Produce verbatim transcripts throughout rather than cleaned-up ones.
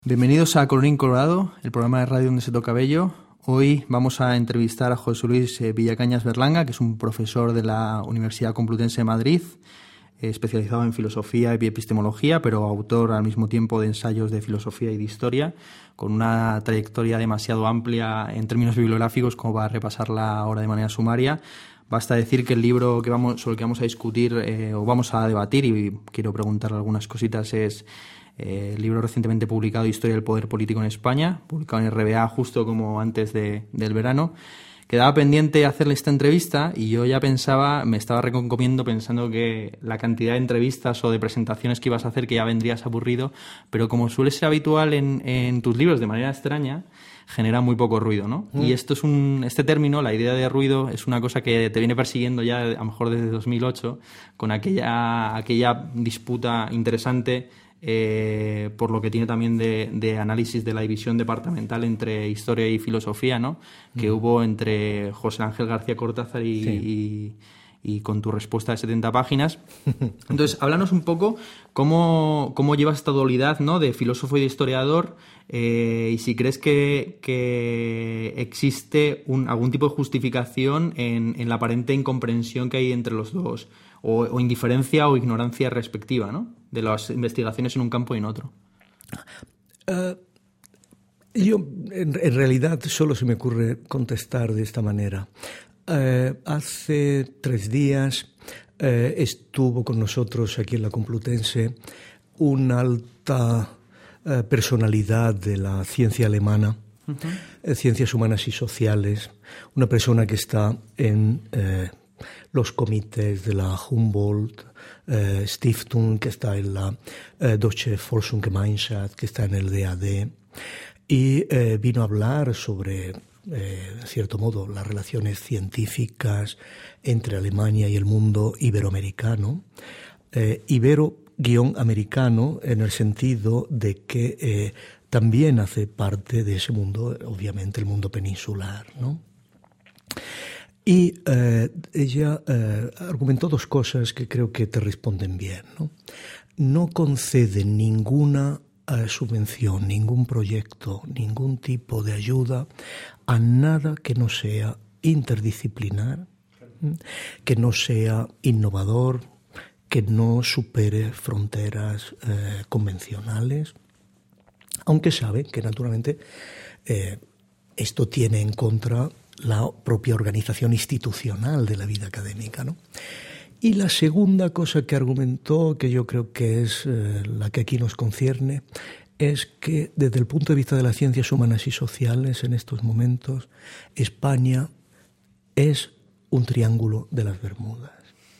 Bienvenidos a Colorín Colorado, el programa de radio donde se toca bello. Hoy vamos a entrevistar a José Luis Villacañas Berlanga, que es un profesor de la Universidad Complutense de Madrid, especializado en filosofía y epistemología, pero autor al mismo tiempo de ensayos de filosofía y de historia, con una trayectoria demasiado amplia en términos bibliográficos como para repasarla ahora de manera sumaria. Basta decir que el libro que vamos, sobre el que vamos a discutir eh, o vamos a debatir, y quiero preguntarle algunas cositas, es eh, el libro recientemente publicado Historia del Poder Político en España, publicado en R B A justo como antes de, del verano. Quedaba pendiente hacerle esta entrevista y yo ya pensaba, me estaba reconcomiendo pensando que la cantidad de entrevistas o de presentaciones que ibas a hacer, que ya vendrías aburrido, pero como suele ser habitual en, en tus libros de manera extraña, genera muy poco ruido, ¿no? Mm. Y esto es un, este término, la idea de ruido, es una cosa que te viene persiguiendo ya a lo mejor desde dos mil ocho, con aquella, aquella disputa interesante eh, por lo que tiene también de, de análisis de la división departamental entre historia y filosofía, ¿no? Mm. Que hubo entre José Ángel García Cortázar y... Sí. y y con tu respuesta de setenta páginas. Entonces, háblanos un poco cómo, cómo llevas esta dualidad, ¿no?, de filósofo y de historiador, eh, y si crees que, que existe un, algún tipo de justificación en, en la aparente incomprensión que hay entre los dos, o, o indiferencia o ignorancia respectiva, ¿no?, de las investigaciones en un campo y en otro. Uh, yo, en, en realidad, solo se me ocurre contestar de esta manera. Eh, hace tres días eh, estuvo con nosotros aquí en la Complutense una alta eh, personalidad de la ciencia alemana, uh-huh. eh, ciencias humanas y sociales, una persona que está en eh, los comités de la Humboldt eh, Stiftung, que está en la eh, Deutsche Forschungsgemeinschaft, que está en el D A D, y eh, vino a hablar sobre... Eh, en cierto modo, las relaciones científicas entre Alemania y el mundo iberoamericano, eh, ibero-americano en el sentido de que eh, también hace parte de ese mundo, obviamente, el mundo peninsular, ¿no? Y eh, ella eh, argumentó dos cosas que creo que te responden bien, ¿no? No concede ninguna subvención, ningún proyecto, ningún tipo de ayuda a nada que no sea interdisciplinar, que no sea innovador, que no supere fronteras eh, convencionales, aunque sabe que naturalmente eh, esto tiene en contra la propia organización institucional de la vida académica, ¿no? Y la segunda cosa que argumentó, que yo creo que es eh, la que aquí nos concierne, es que desde el punto de vista de las ciencias humanas y sociales, en estos momentos, España es un triángulo de las Bermudas.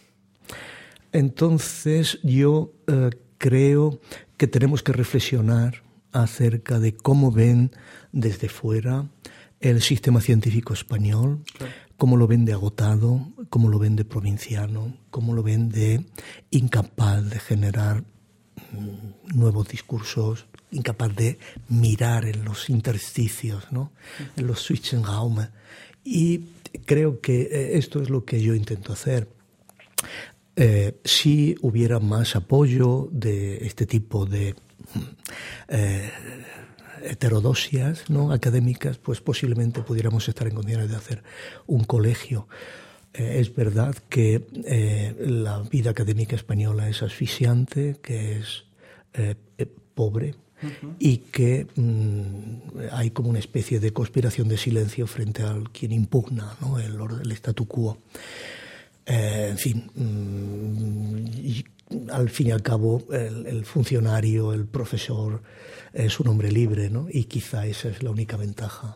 Entonces, yo eh, creo que tenemos que reflexionar acerca de cómo ven desde fuera el sistema científico español, claro. Cómo lo ven de agotado, cómo lo ven de provinciano, cómo lo ven de incapaz de generar mm, nuevos discursos, incapaz de mirar en los intersticios, ¿no?, en los Zwischenräume. Y creo que eh, esto es lo que yo intento hacer. Eh, si hubiera más apoyo de este tipo de eh, heterodosias, ¿no?, académicas, pues posiblemente pudiéramos estar en condiciones de hacer un colegio. Eh, es verdad que eh, la vida académica española es asfixiante, que es eh, pobre, uh-huh. y que mm, hay como una especie de conspiración de silencio frente a quien impugna, ¿no?, el, el statu quo. Eh, en fin, mm, y al fin y al cabo el, el funcionario, el profesor es un hombre libre, ¿no? Y quizá esa es la única ventaja.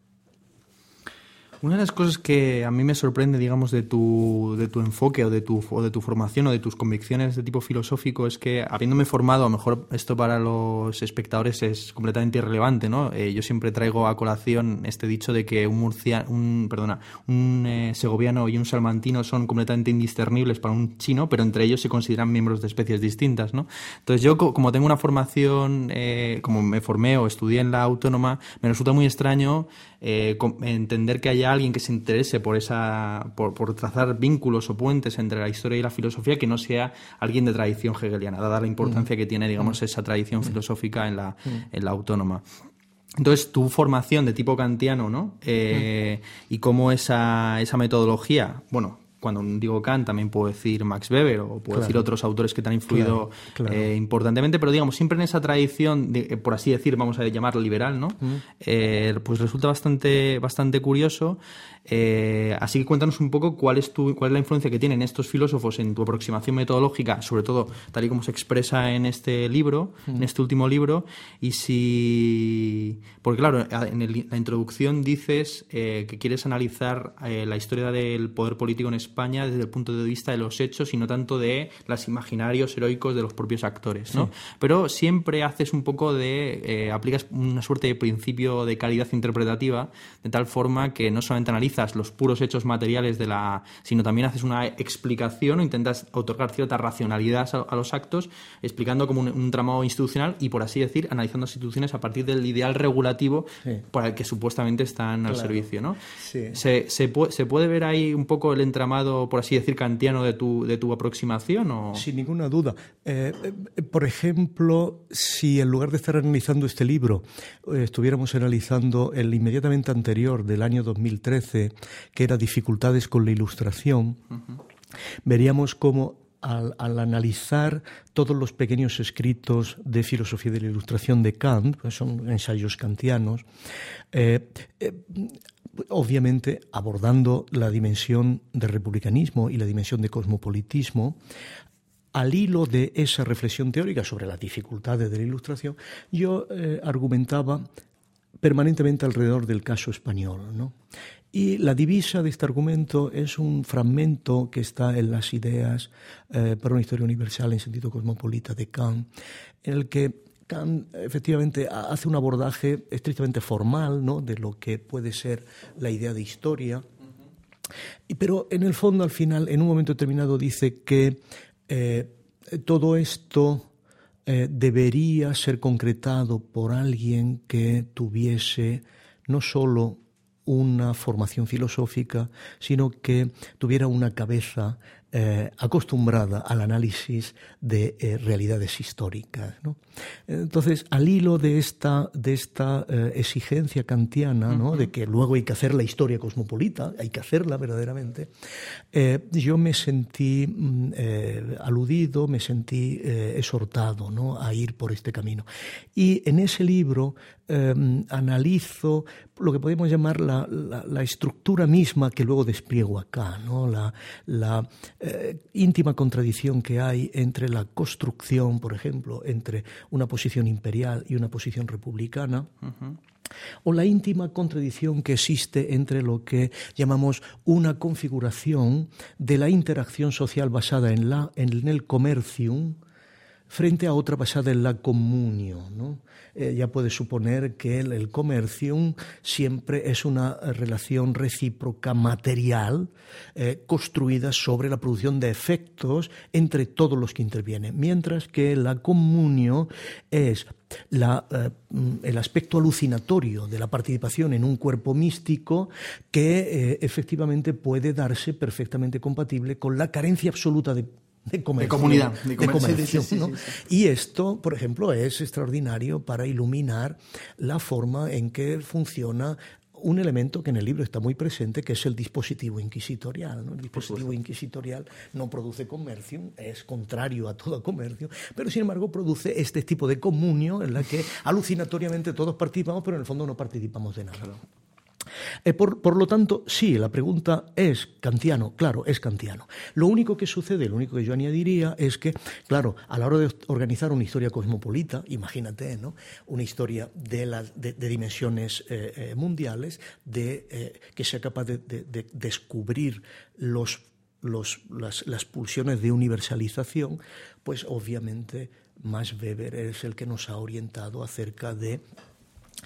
Una de las cosas que a mí me sorprende, digamos, de tu, de tu enfoque o de tu, o de tu formación o de tus convicciones de tipo filosófico es que, habiéndome formado, a lo mejor esto para los espectadores es completamente irrelevante, ¿no? Eh, yo siempre traigo a colación este dicho de que un murcia, un, perdona, un eh, segoviano y un salmantino son completamente indiscernibles para un chino, pero entre ellos se consideran miembros de especies distintas, ¿no? Entonces yo, como tengo una formación, eh, como me formé o estudié en la Autónoma, me resulta muy extraño eh, entender que haya haya alguien que se interese por esa por, por trazar vínculos o puentes entre la historia y la filosofía que no sea alguien de tradición hegeliana, dada la importancia mm. que tiene, digamos, esa tradición mm. filosófica en la, mm. en la autónoma. Entonces, tu formación de tipo kantiano, ¿no? Eh, mm. y cómo esa, esa metodología, bueno, cuando digo Kant también puedo decir Max Weber o puedo claro. decir otros autores que te han influido claro, claro. Eh, importantemente, pero digamos, siempre en esa tradición, de, por así decir, vamos a llamarla liberal, ¿no? Mm. Eh, pues resulta bastante, bastante curioso. Eh, así que cuéntanos un poco cuál es tu, cuál es la influencia que tienen estos filósofos en tu aproximación metodológica, sobre todo tal y como se expresa en este libro, mm. en este último libro, y si... Porque claro, en el, la introducción dices eh, que quieres analizar eh, la historia del poder político en España desde el punto de vista de los hechos y no tanto de los imaginarios heroicos de los propios actores, ¿no? Sí. Pero siempre haces un poco de... Eh, aplicas una suerte de principio de calidad interpretativa, de tal forma que no solamente analizas los puros hechos materiales de la, sino también haces una explicación o intentas otorgar cierta racionalidad a, a los actos, explicando como un, un tramado institucional y, por así decir, analizando las instituciones a partir del ideal regulativo sí. para el que supuestamente están claro. al servicio, ¿no? Sí. Se, se, puede, ¿Se puede ver ahí un poco el entramado, por así decir, kantiano de tu, de tu aproximación? ¿O? Sin ninguna duda. Eh, eh, por ejemplo, si en lugar de estar analizando este libro eh, estuviéramos analizando el inmediatamente anterior del año dos mil trece, que era Dificultades con la Ilustración, uh-huh. veríamos cómo al, al analizar todos los pequeños escritos de filosofía de la Ilustración de Kant, pues son ensayos kantianos, eh, eh, obviamente abordando la dimensión de republicanismo y la dimensión de cosmopolitismo, al hilo de esa reflexión teórica sobre las dificultades de la Ilustración, yo eh, argumentaba permanentemente alrededor del caso español, ¿no? Y la divisa de este argumento es un fragmento que está en las ideas eh, para una historia universal en sentido cosmopolita de Kant, en el que Kant efectivamente hace un abordaje estrictamente formal, ¿no?, de lo que puede ser la idea de historia, y, pero en el fondo, al final, en un momento determinado, dice que eh, todo esto eh, debería ser concretado por alguien que tuviese no solo una formación filosófica, sino que tuviera una cabeza eh, acostumbrada al análisis de eh, realidades históricas, ¿no? Entonces, al hilo de esta, de esta eh, exigencia kantiana, ¿no?, uh-huh. de que luego hay que hacer la historia cosmopolita, hay que hacerla verdaderamente, eh, yo me sentí eh, aludido, me sentí eh, exhortado, ¿no?, a ir por este camino. Y en ese libro eh, analizo lo que podemos llamar la, la, la estructura misma que luego despliego acá, ¿no?, la, la eh, íntima contradicción que hay entre la construcción, por ejemplo, entre una posición imperial y una posición republicana, uh-huh. o la íntima contradicción que existe entre lo que llamamos una configuración de la interacción social basada en, la, en el comercium frente a otra basada en la communio, ¿no? Eh, ya puedes suponer que el, el comercium siempre es una relación recíproca material eh, construida sobre la producción de efectos entre todos los que intervienen, mientras que la communio es la, eh, el aspecto alucinatorio de la participación en un cuerpo místico que eh, efectivamente puede darse perfectamente compatible con la carencia absoluta de De, comercio, de comunidad, de, de comercio, sí, sí, ¿no? sí, sí. Y esto, por ejemplo, es extraordinario para iluminar la forma en que funciona un elemento que en el libro está muy presente, que es el dispositivo inquisitorial, ¿no? El dispositivo inquisitorial no produce comercio, es contrario a todo comercio, pero sin embargo produce este tipo de comunio en la que alucinatoriamente todos participamos, pero en el fondo no participamos de nada. Claro. Eh, por, por lo tanto, sí, la pregunta es kantiano, claro, es kantiano. Lo único que sucede, lo único que yo añadiría es que, claro, a la hora de organizar una historia cosmopolita, imagínate, ¿no?, una historia de, la, de, de dimensiones eh, eh, mundiales, de, eh, que sea capaz de, de, de descubrir los, los, las, las pulsiones de universalización, pues obviamente Max Weber es el que nos ha orientado acerca de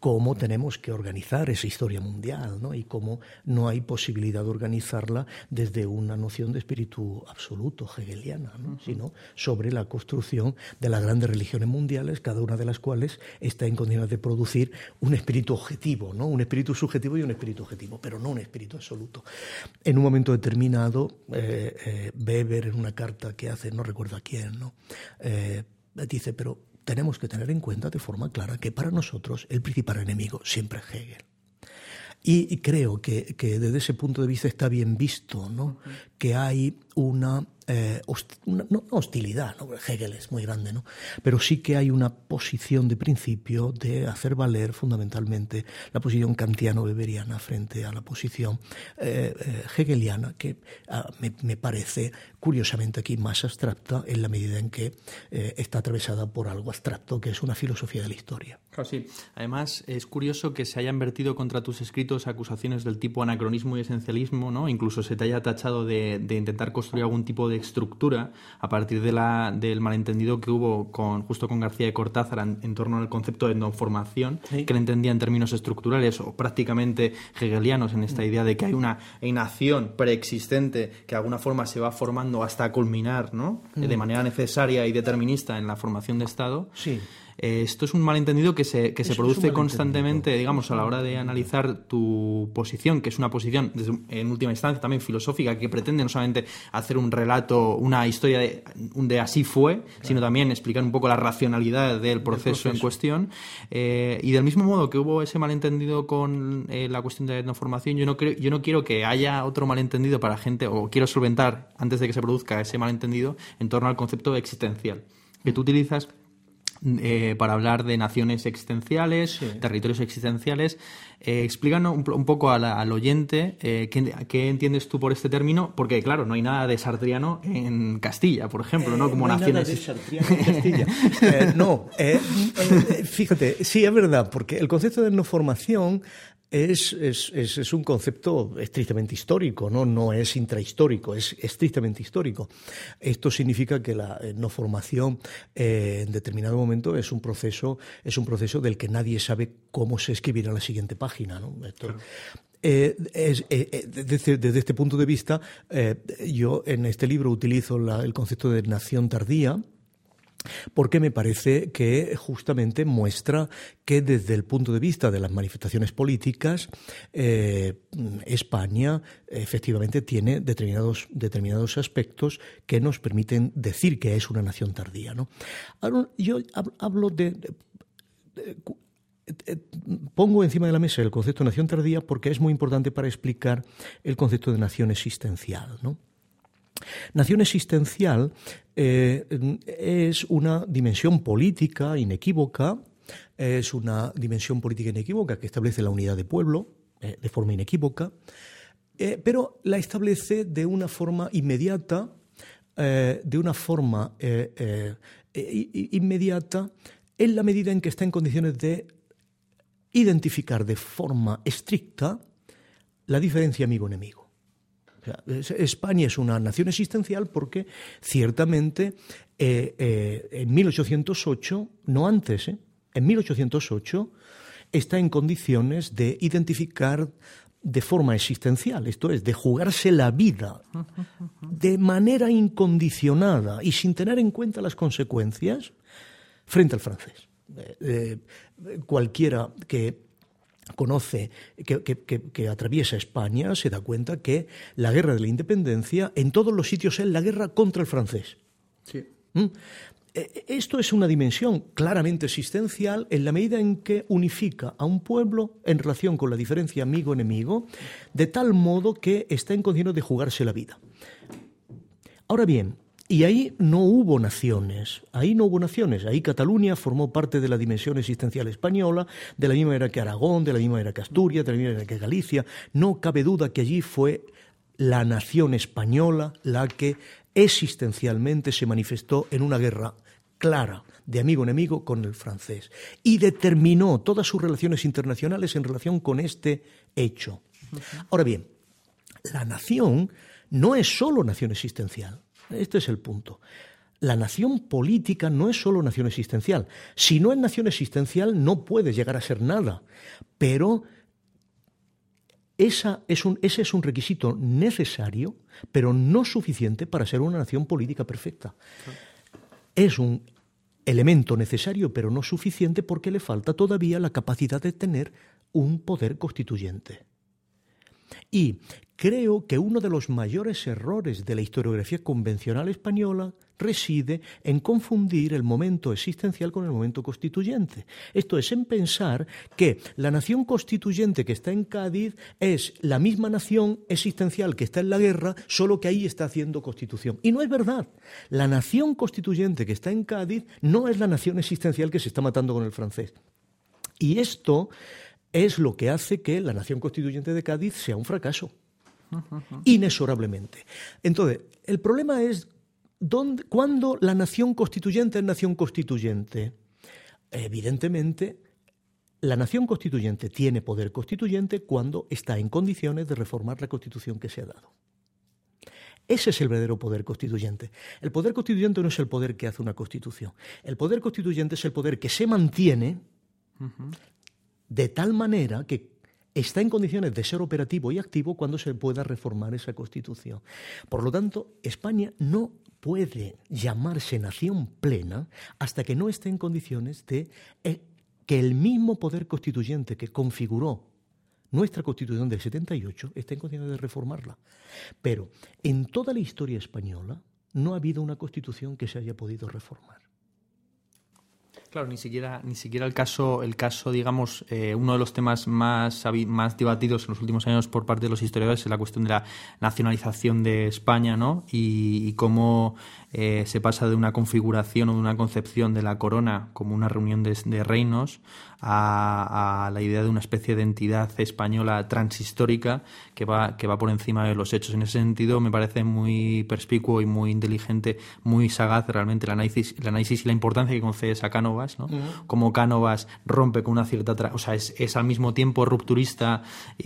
cómo tenemos que organizar esa historia mundial, ¿no? Y cómo no hay posibilidad de organizarla desde una noción de espíritu absoluto hegeliana, ¿no? Uh-huh. Sino sobre la construcción de las grandes religiones mundiales, cada una de las cuales está en condiciones de producir un espíritu objetivo, ¿no? Un espíritu subjetivo y un espíritu objetivo, pero no un espíritu absoluto. En un momento determinado, eh, eh, Weber, en una carta que hace, no recuerdo a quién, ¿no? Eh, dice, pero tenemos que tener en cuenta de forma clara que para nosotros el principal enemigo siempre es Hegel. Y, y creo que, que desde ese punto de vista está bien visto, ¿no? Uh-huh. Que hay una, eh, host, una no, hostilidad, ¿no? Hegel es muy grande, ¿no? Pero sí que hay una posición de principio de hacer valer fundamentalmente la posición kantiano-weberiana frente a la posición eh, eh, hegeliana, que uh, me, me parece curiosamente aquí más abstracta en la medida en que eh, está atravesada por algo abstracto que es una filosofía de la historia. Claro, sí. Además, es curioso que se hayan vertido contra tus escritos acusaciones del tipo anacronismo y esencialismo, ¿no? Incluso se te haya tachado de, de intentar construir algún tipo de estructura a partir de la, del malentendido que hubo con, justo con García de Cortázar en, en torno al concepto de etnoformación, sí. Que le entendía en términos estructurales o prácticamente hegelianos en esta idea de que hay una enación preexistente que de alguna forma se va formando hasta culminar, ¿no? Mm. De manera necesaria y determinista en la formación de Estado. Sí. Eh, esto es un malentendido que se, que se produce constantemente, digamos, a la hora de analizar tu posición, que es una posición, desde, en última instancia, también filosófica, que pretende no solamente hacer un relato, una historia de, de así fue, claro. Sino también explicar un poco la racionalidad del proceso, proceso. en cuestión. Eh, y del mismo modo que hubo ese malentendido con eh, la cuestión de la etnoformación, yo no, creo, yo no quiero que haya otro malentendido para gente, o quiero solventar, antes de que se produzca ese malentendido, en torno al concepto existencial, que tú utilizas Eh, para hablar de naciones existenciales, sí. Territorios existenciales. Eh, explícanos un, un poco a la, al oyente eh, ¿qué, qué entiendes tú por este término, porque claro, no hay nada de sartriano en Castilla, por ejemplo, eh, ¿no? Como no hay naciones... nada de sartriano en Castilla. eh, no, eh, eh, fíjate, sí, es verdad, porque el concepto de etnoformación Es, es, es, es un concepto estrictamente histórico, ¿no? No es intrahistórico, es estrictamente histórico. Esto significa que la no formación eh, en determinado momento es un proceso, es un proceso del que nadie sabe cómo se escribirá la siguiente página, ¿no? Esto, claro. Eh, es, eh, desde, desde este punto de vista, eh, yo en este libro utilizo la, el concepto de nación tardía, porque me parece que justamente muestra que desde el punto de vista de las manifestaciones políticas, eh, España efectivamente tiene determinados, determinados aspectos que nos permiten decir que es una nación tardía, ¿no? Ahora, yo hablo de, de, de pongo encima de la mesa el concepto de nación tardía porque es muy importante para explicar el concepto de nación existencial, ¿no? Nación existencial eh, es una dimensión política inequívoca, es una dimensión política inequívoca que establece la unidad de pueblo eh, de forma inequívoca, eh, pero la establece de una forma inmediata, eh, de una forma eh, eh, inmediata en la medida en que está en condiciones de identificar de forma estricta la diferencia amigo-enemigo. O sea, España es una nación existencial porque ciertamente eh, eh, en mil ochocientos ocho, no antes, eh, en mil ochocientos ocho está en condiciones de identificar de forma existencial, esto es, de jugarse la vida de manera incondicionada y sin tener en cuenta las consecuencias frente al francés. Eh, eh, cualquiera que conoce, que, que, que, que atraviesa España, se da cuenta que la guerra de la independencia en todos los sitios es la guerra contra el francés. Sí. ¿Mm? Esto es una dimensión claramente existencial en la medida en que unifica a un pueblo en relación con la diferencia amigo-enemigo, de tal modo que está en condiciones de jugarse la vida. Ahora bien, y ahí no hubo naciones, ahí no hubo naciones, ahí Cataluña formó parte de la dimensión existencial española, de la misma manera que Aragón, de la misma manera que Asturias, de la misma manera que Galicia. No cabe duda que allí fue la nación española la que existencialmente se manifestó en una guerra clara de amigo-enemigo con el francés y determinó todas sus relaciones internacionales en relación con este hecho. Ahora bien, la nación no es solo nación existencial. Este es el punto. la nación política no es solo nación existencial. Si no es nación existencial, no puede llegar a ser nada. Pero esa es un, ese es un requisito necesario, pero no suficiente para ser una nación política perfecta. Es un elemento necesario, pero no suficiente, porque le falta todavía la capacidad de tener un poder constituyente. Y creo que uno de los mayores errores de la historiografía convencional española reside en confundir el momento existencial con el momento constituyente. Esto es, en pensar que la nación constituyente que está en Cádiz es la misma nación existencial que está en la guerra, solo que ahí está haciendo constitución. Y no es verdad. La nación constituyente que está en Cádiz no es la nación existencial que se está matando con el francés. Y esto es lo que hace que la nación constituyente de Cádiz sea un fracaso, inexorablemente. Entonces, el problema es dónde, cuándo la nación constituyente es nación constituyente. Evidentemente, la nación constituyente tiene poder constituyente cuando está en condiciones de reformar la Constitución que se ha dado. Ese es el verdadero poder constituyente. El poder constituyente no es el poder que hace una Constitución. El poder constituyente es el poder que se mantiene uh-huh. de tal manera que está en condiciones de ser operativo y activo cuando se pueda reformar esa Constitución. Por lo tanto, España no puede llamarse nación plena hasta que no esté en condiciones de eh, que el mismo poder constituyente que configuró nuestra Constitución del setenta y ocho esté en condiciones de reformarla. Pero en toda la historia española no ha habido una Constitución que se haya podido reformar. Claro, ni siquiera ni siquiera el caso, el caso digamos, eh, uno de los temas más, más debatidos en los últimos años por parte de los historiadores es la cuestión de la nacionalización de España, ¿no? Y, y cómo eh, se pasa de una configuración o de una concepción de la corona como una reunión de, de reinos a, a la idea de una especie de entidad española transhistórica que va, que va por encima de los hechos. En ese sentido me parece muy perspicuo y muy inteligente, muy sagaz realmente el análisis, el análisis y la importancia que concede a Cánovas, ¿no? Uh-huh. Como Cánovas rompe con una cierta... Tra- o sea, es, es al mismo tiempo rupturista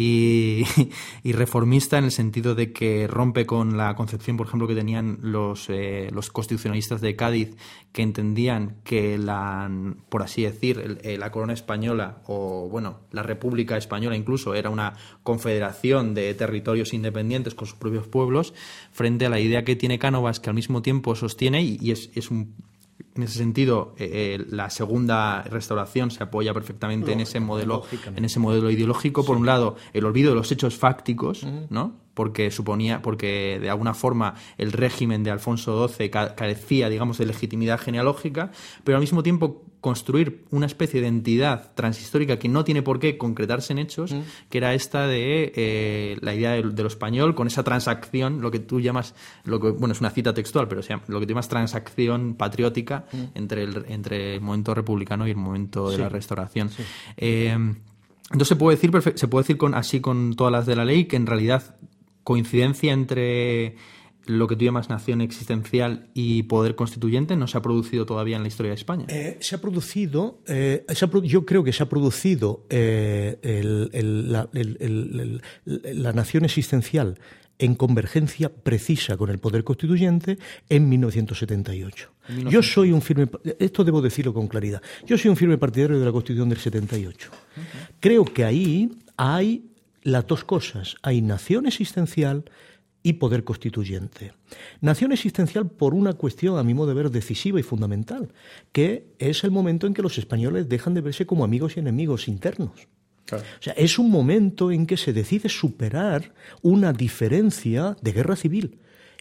y, y reformista en el sentido de que rompe con la concepción, por ejemplo, que tenían los, eh, los constitucionalistas de Cádiz, que entendían que la, por así decir, el, eh, la corona española o, bueno, la República Española incluso era una confederación de territorios independientes con sus propios pueblos, frente a la idea que tiene Cánovas, que al mismo tiempo sostiene, y, y es, es un... En ese sentido, eh, la segunda restauración se apoya perfectamente no, en ese modelo, en ese modelo ideológico. Sí. Por un lado, el olvido de los hechos fácticos, uh-huh. ¿no? Porque suponía, porque de alguna forma el régimen de Alfonso doce carecía, digamos, de legitimidad genealógica, pero al mismo tiempo construir una especie de entidad transhistórica que no tiene por qué concretarse en hechos, uh-huh. que era esta de eh, la idea de, de lo español con esa transacción, lo que tú llamas, lo que, bueno, es una cita textual, pero o sea, lo que tú llamas transacción patriótica uh-huh. entre, el, entre el momento republicano y el momento de sí. la restauración. Sí. Eh, entonces se puede decir, se puede decir con, así con todas las de la ley que en realidad coincidencia entre lo que tú llamas nación existencial y poder constituyente no se ha producido todavía en la historia de España. Eh, se ha producido, eh, se ha, yo creo que se ha producido eh, el, el, la, el, el, el, la nación existencial en convergencia precisa con el poder constituyente en mil novecientos setenta y ocho. mil novecientos... Yo soy un firme, esto debo decirlo con claridad, yo soy un firme partidario de la Constitución del setenta y ocho. Uh-huh. Creo que ahí hay las dos cosas, hay nación existencial y poder constituyente. Nación existencial por una cuestión, a mi modo de ver, decisiva y fundamental, que es el momento en que los españoles dejan de verse como amigos y enemigos internos. Claro. O sea, es un momento en que se decide superar una diferencia de guerra civil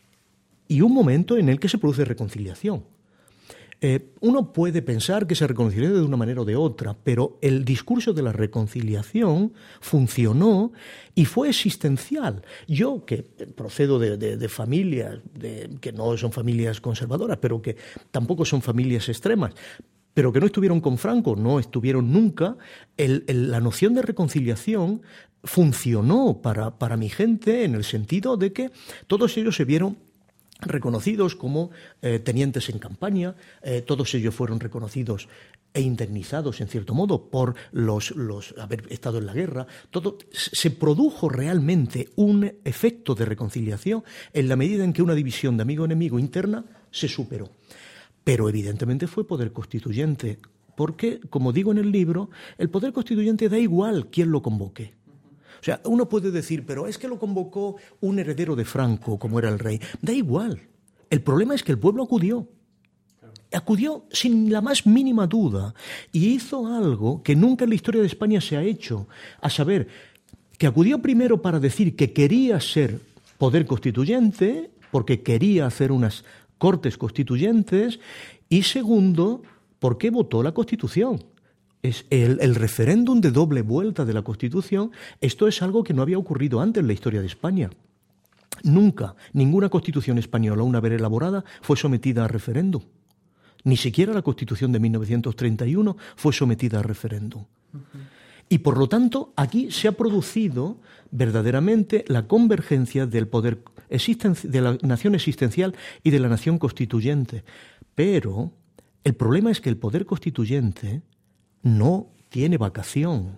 y un momento en el que se produce reconciliación. Eh, uno puede pensar que se reconcilió de una manera o de otra, pero el discurso de la reconciliación funcionó y fue existencial. Yo, que procedo de, de, de familias de, que no son familias conservadoras, pero que tampoco son familias extremas, pero que no estuvieron con Franco, no estuvieron nunca, el, el, la noción de reconciliación funcionó para, para mi gente en el sentido de que todos ellos se vieron reconocidos como eh, tenientes en campaña, eh, todos ellos fueron reconocidos e indemnizados en cierto modo por los, los haber estado en la guerra. Todo se produjo realmente un efecto de reconciliación en la medida en que una división de amigo-enemigo interna se superó. pero evidentemente fue poder constituyente, porque, como digo en el libro, el poder constituyente da igual quién lo convoque. O sea, uno puede decir, pero es que lo convocó un heredero de Franco, como era el rey. Da igual. El problema es que el pueblo acudió. Acudió sin la más mínima duda y hizo algo que nunca en la historia de España se ha hecho, a saber, que acudió primero para decir que quería ser poder constituyente, porque quería hacer unas cortes constituyentes, y segundo, porque votó la Constitución. Es el, el referéndum de doble vuelta de la Constitución. Esto es algo que no había ocurrido antes en la historia de España. Nunca, ninguna Constitución española, una vez elaborada, fue sometida a referéndum. Ni siquiera la Constitución de mil novecientos treinta y uno fue sometida a referéndum. Uh-huh. Y por lo tanto, aquí se ha producido verdaderamente la convergencia del poder existen- de la nación existencial y de la nación constituyente. Pero el problema es que el poder constituyente no tiene vacación.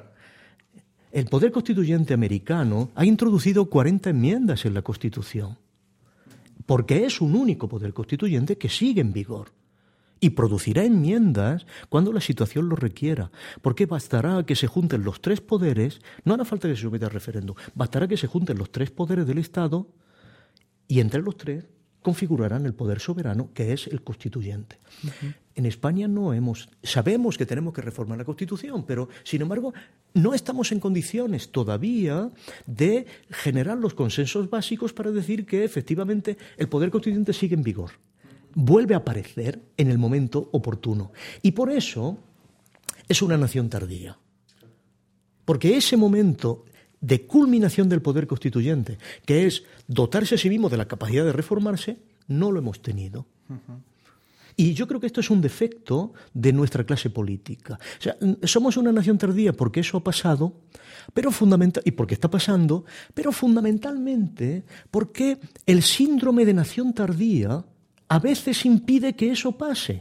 El poder constituyente americano ha introducido cuarenta enmiendas en la Constitución, porque es un único poder constituyente que sigue en vigor. Y producirá enmiendas cuando la situación lo requiera, porque bastará que se junten los tres poderes, no hará falta que se someta a referéndum, bastará que se junten los tres poderes del Estado y entre los tres configurarán el poder soberano, que es el constituyente. Uh-huh. En España no hemos... Sabemos que tenemos que reformar la Constitución, pero, sin embargo, no estamos en condiciones todavía de generar los consensos básicos para decir que, efectivamente, el poder constituyente sigue en vigor. Vuelve a aparecer en el momento oportuno. Y por eso es una nación tardía. Porque ese momento de culminación del poder constituyente, que es dotarse a sí mismo de la capacidad de reformarse, no lo hemos tenido. Uh-huh. Y yo creo que esto es un defecto de nuestra clase política. O sea, somos una nación tardía porque eso ha pasado, pero fundamental, y porque está pasando, pero fundamentalmente porque el síndrome de nación tardía a veces impide que eso pase.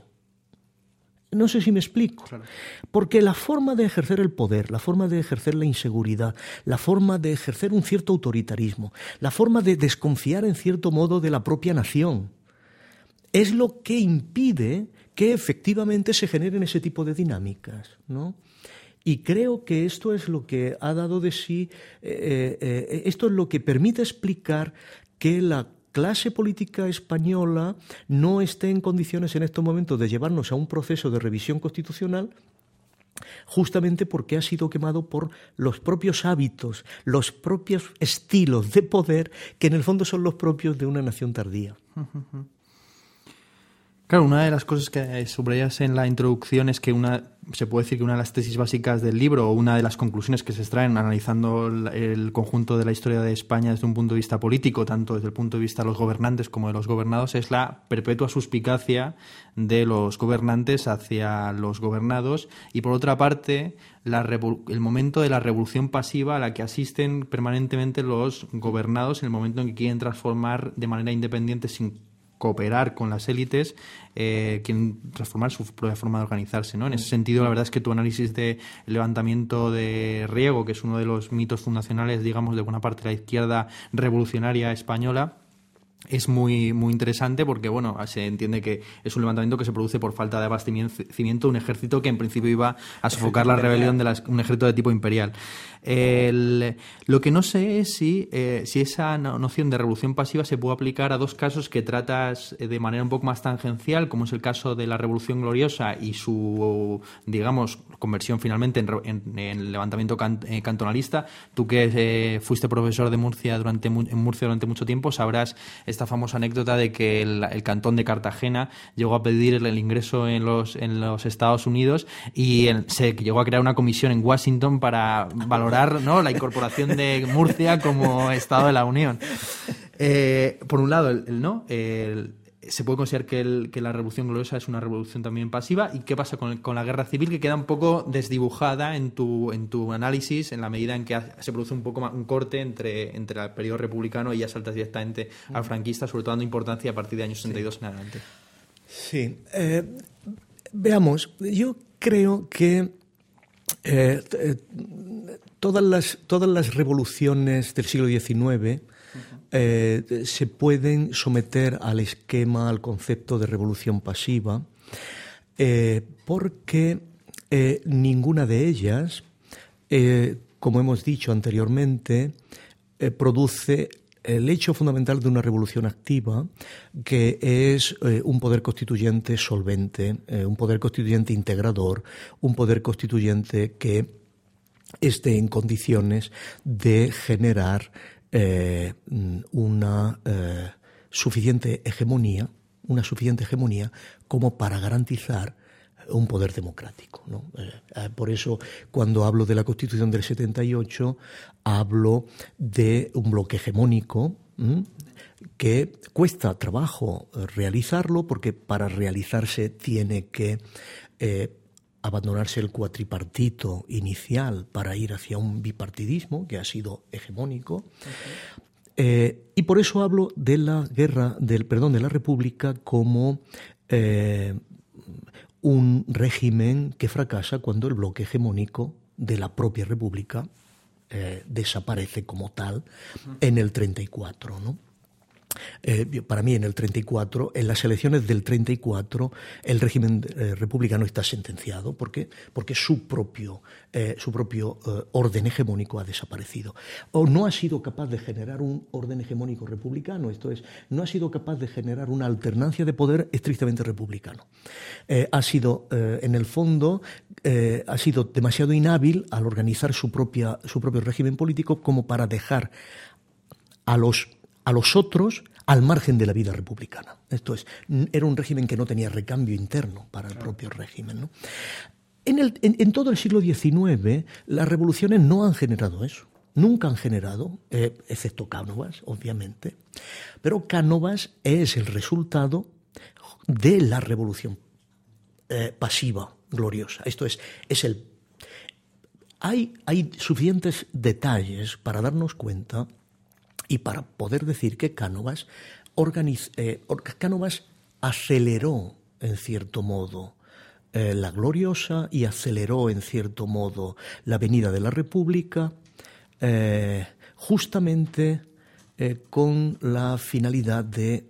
No sé si me explico. Claro. Porque la forma de ejercer el poder, la forma de ejercer la inseguridad, la forma de ejercer un cierto autoritarismo, la forma de desconfiar en cierto modo de la propia nación, es lo que impide que efectivamente se generen ese tipo de dinámicas, ¿no? Y creo que esto es lo que ha dado de sí, eh, eh, esto es lo que permite explicar que la clase política española no esté en condiciones en estos momentos de llevarnos a un proceso de revisión constitucional, justamente porque ha sido quemado por los propios hábitos, los propios estilos de poder que en el fondo son los propios de una nación tardía. Claro, una de las cosas que subrayas en la introducción es que una se puede decir que una de las tesis básicas del libro o una de las conclusiones que se extraen analizando el, el conjunto de la historia de España desde un punto de vista político, tanto desde el punto de vista de los gobernantes como de los gobernados, es la perpetua suspicacia de los gobernantes hacia los gobernados y, por otra parte, la revo- el momento de la revolución pasiva a la que asisten permanentemente los gobernados en el momento en que quieren transformar de manera independiente sin cooperar con las élites, eh, quieren transformar su propia forma de organizarse, ¿no? En ese sentido, la verdad es que tu análisis del levantamiento de Riego, que es uno de los mitos fundacionales, digamos, de buena parte de la izquierda revolucionaria española, es muy muy interesante porque, bueno, se entiende que es un levantamiento que se produce por falta de abastecimiento de un ejército que en principio iba a sofocar la rebelión de las, un ejército de tipo imperial. El, lo que no sé es si, eh, si esa noción de revolución pasiva se puede aplicar a dos casos que tratas de manera un poco más tangencial, como es el caso de la Revolución Gloriosa y su, digamos, conversión finalmente en, en, en levantamiento can, eh, cantonalista. Tú que eh, fuiste profesor de Murcia durante, en Murcia durante mucho tiempo, sabrás esta famosa anécdota de que el, el cantón de Cartagena llegó a pedir el, el ingreso en los, en los Estados Unidos y el, se llegó a crear una comisión en Washington para valorar, ¿no?, la incorporación de Murcia como Estado de la Unión. Eh, por un lado, el, el no, el, se puede considerar que, el, que la Revolución Gloriosa es una revolución también pasiva. ¿Y qué pasa con, el, con la Guerra Civil, que queda un poco desdibujada en tu, en tu análisis en la medida en que se produce un poco más, un corte entre, entre el periodo republicano y ya saltas directamente al franquista, sobre todo dando importancia a partir de años sesenta y dos sí. en adelante? Sí. Eh, veamos, yo creo que eh, eh, todas las, todas las revoluciones del siglo diecinueve uh-huh. eh, se pueden someter al esquema, al concepto de revolución pasiva, eh, porque eh, ninguna de ellas, eh, como hemos dicho anteriormente, eh, produce el hecho fundamental de una revolución activa, que es eh, un poder constituyente solvente, eh, un poder constituyente integrador, un poder constituyente que esté en condiciones de generar eh, una eh, suficiente hegemonía, una suficiente hegemonía como para garantizar un poder democrático, ¿no? Eh, por eso, cuando hablo de la Constitución del setenta y ocho, hablo de un bloque hegemónico, ¿m? que cuesta trabajo realizarlo, porque para realizarse tiene que eh, abandonarse el cuatripartito inicial para ir hacia un bipartidismo que ha sido hegemónico. Okay. Eh, y por eso hablo de la guerra, del perdón, de la República como eh, un régimen que fracasa cuando el bloque hegemónico de la propia República eh, desaparece como tal en el treinta y cuatro, ¿no? Eh, para mí, en el treinta y cuatro, en las elecciones del treinta y cuatro, el régimen eh, republicano está sentenciado. ¿Por qué? Porque su propio, eh, su propio eh, orden hegemónico ha desaparecido. O no ha sido capaz de generar un orden hegemónico republicano, esto es, no ha sido capaz de generar una alternancia de poder estrictamente republicano. Eh, ha sido, eh, en el fondo, eh, ha sido demasiado inhábil al organizar su, propia, su propio régimen político como para dejar a los a los otros al margen de la vida republicana. Esto es, era un régimen que no tenía recambio interno para el propio régimen, ¿no? En, el, en, en todo el siglo diecinueve, las revoluciones no han generado eso. Nunca han generado, eh, excepto Cánovas, obviamente. Pero Cánovas es el resultado de la revolución eh, pasiva, gloriosa. Esto es, es el... Hay, hay suficientes detalles para darnos cuenta y para poder decir que Cánovas, organiz, eh, Cánovas aceleró, en cierto modo, eh, la gloriosa y aceleró, en cierto modo, la venida de la República, eh, justamente eh, con la finalidad de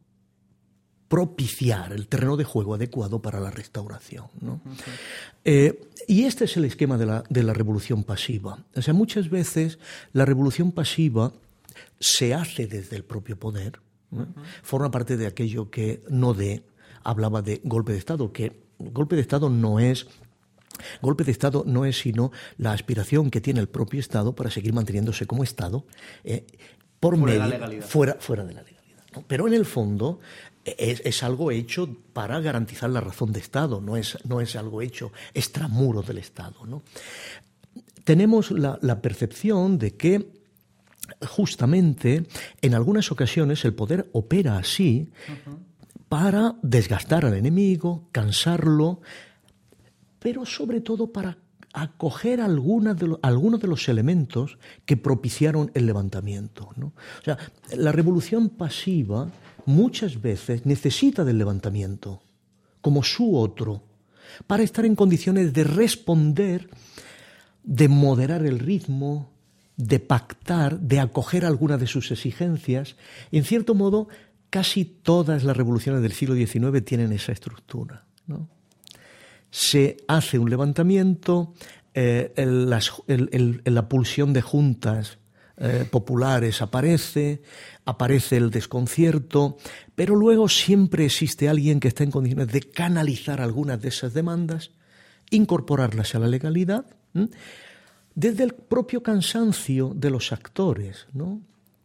propiciar el terreno de juego adecuado para la restauración, ¿no? Uh-huh. Eh, y este es el esquema de la, de la revolución pasiva. O sea, muchas veces la revolución pasiva se hace desde el propio poder, ¿no? Uh-huh. Forma parte de aquello que Nodé hablaba de golpe de Estado, que golpe de Estado no es golpe de Estado no es sino la aspiración que tiene el propio Estado para seguir manteniéndose como Estado eh, por fuera medio de la legalidad. fuera fuera de la legalidad, ¿no? Pero en el fondo es, es algo hecho para garantizar la razón de Estado, no es no es algo hecho extramuros del Estado, ¿no? Tenemos la, la percepción de que justamente, en algunas ocasiones el poder opera así uh-huh. para desgastar al enemigo, cansarlo, pero sobre todo para acoger algunas de lo, algunos de los elementos que propiciaron el levantamiento, ¿no? O sea, la revolución pasiva muchas veces necesita del levantamiento como su otro para estar en condiciones de responder, de moderar el ritmo, de pactar, de acoger algunas de sus exigencias. En cierto modo, casi todas las revoluciones del siglo diecinueve tienen esa estructura, ¿no? Se hace un levantamiento, eh, el, las, el, el, la pulsión de juntas eh, populares aparece, aparece el desconcierto, pero luego siempre existe alguien que está en condiciones de canalizar algunas de esas demandas, incorporarlas a la legalidad, ¿sí? Desde el propio cansancio de los actores, ¿no?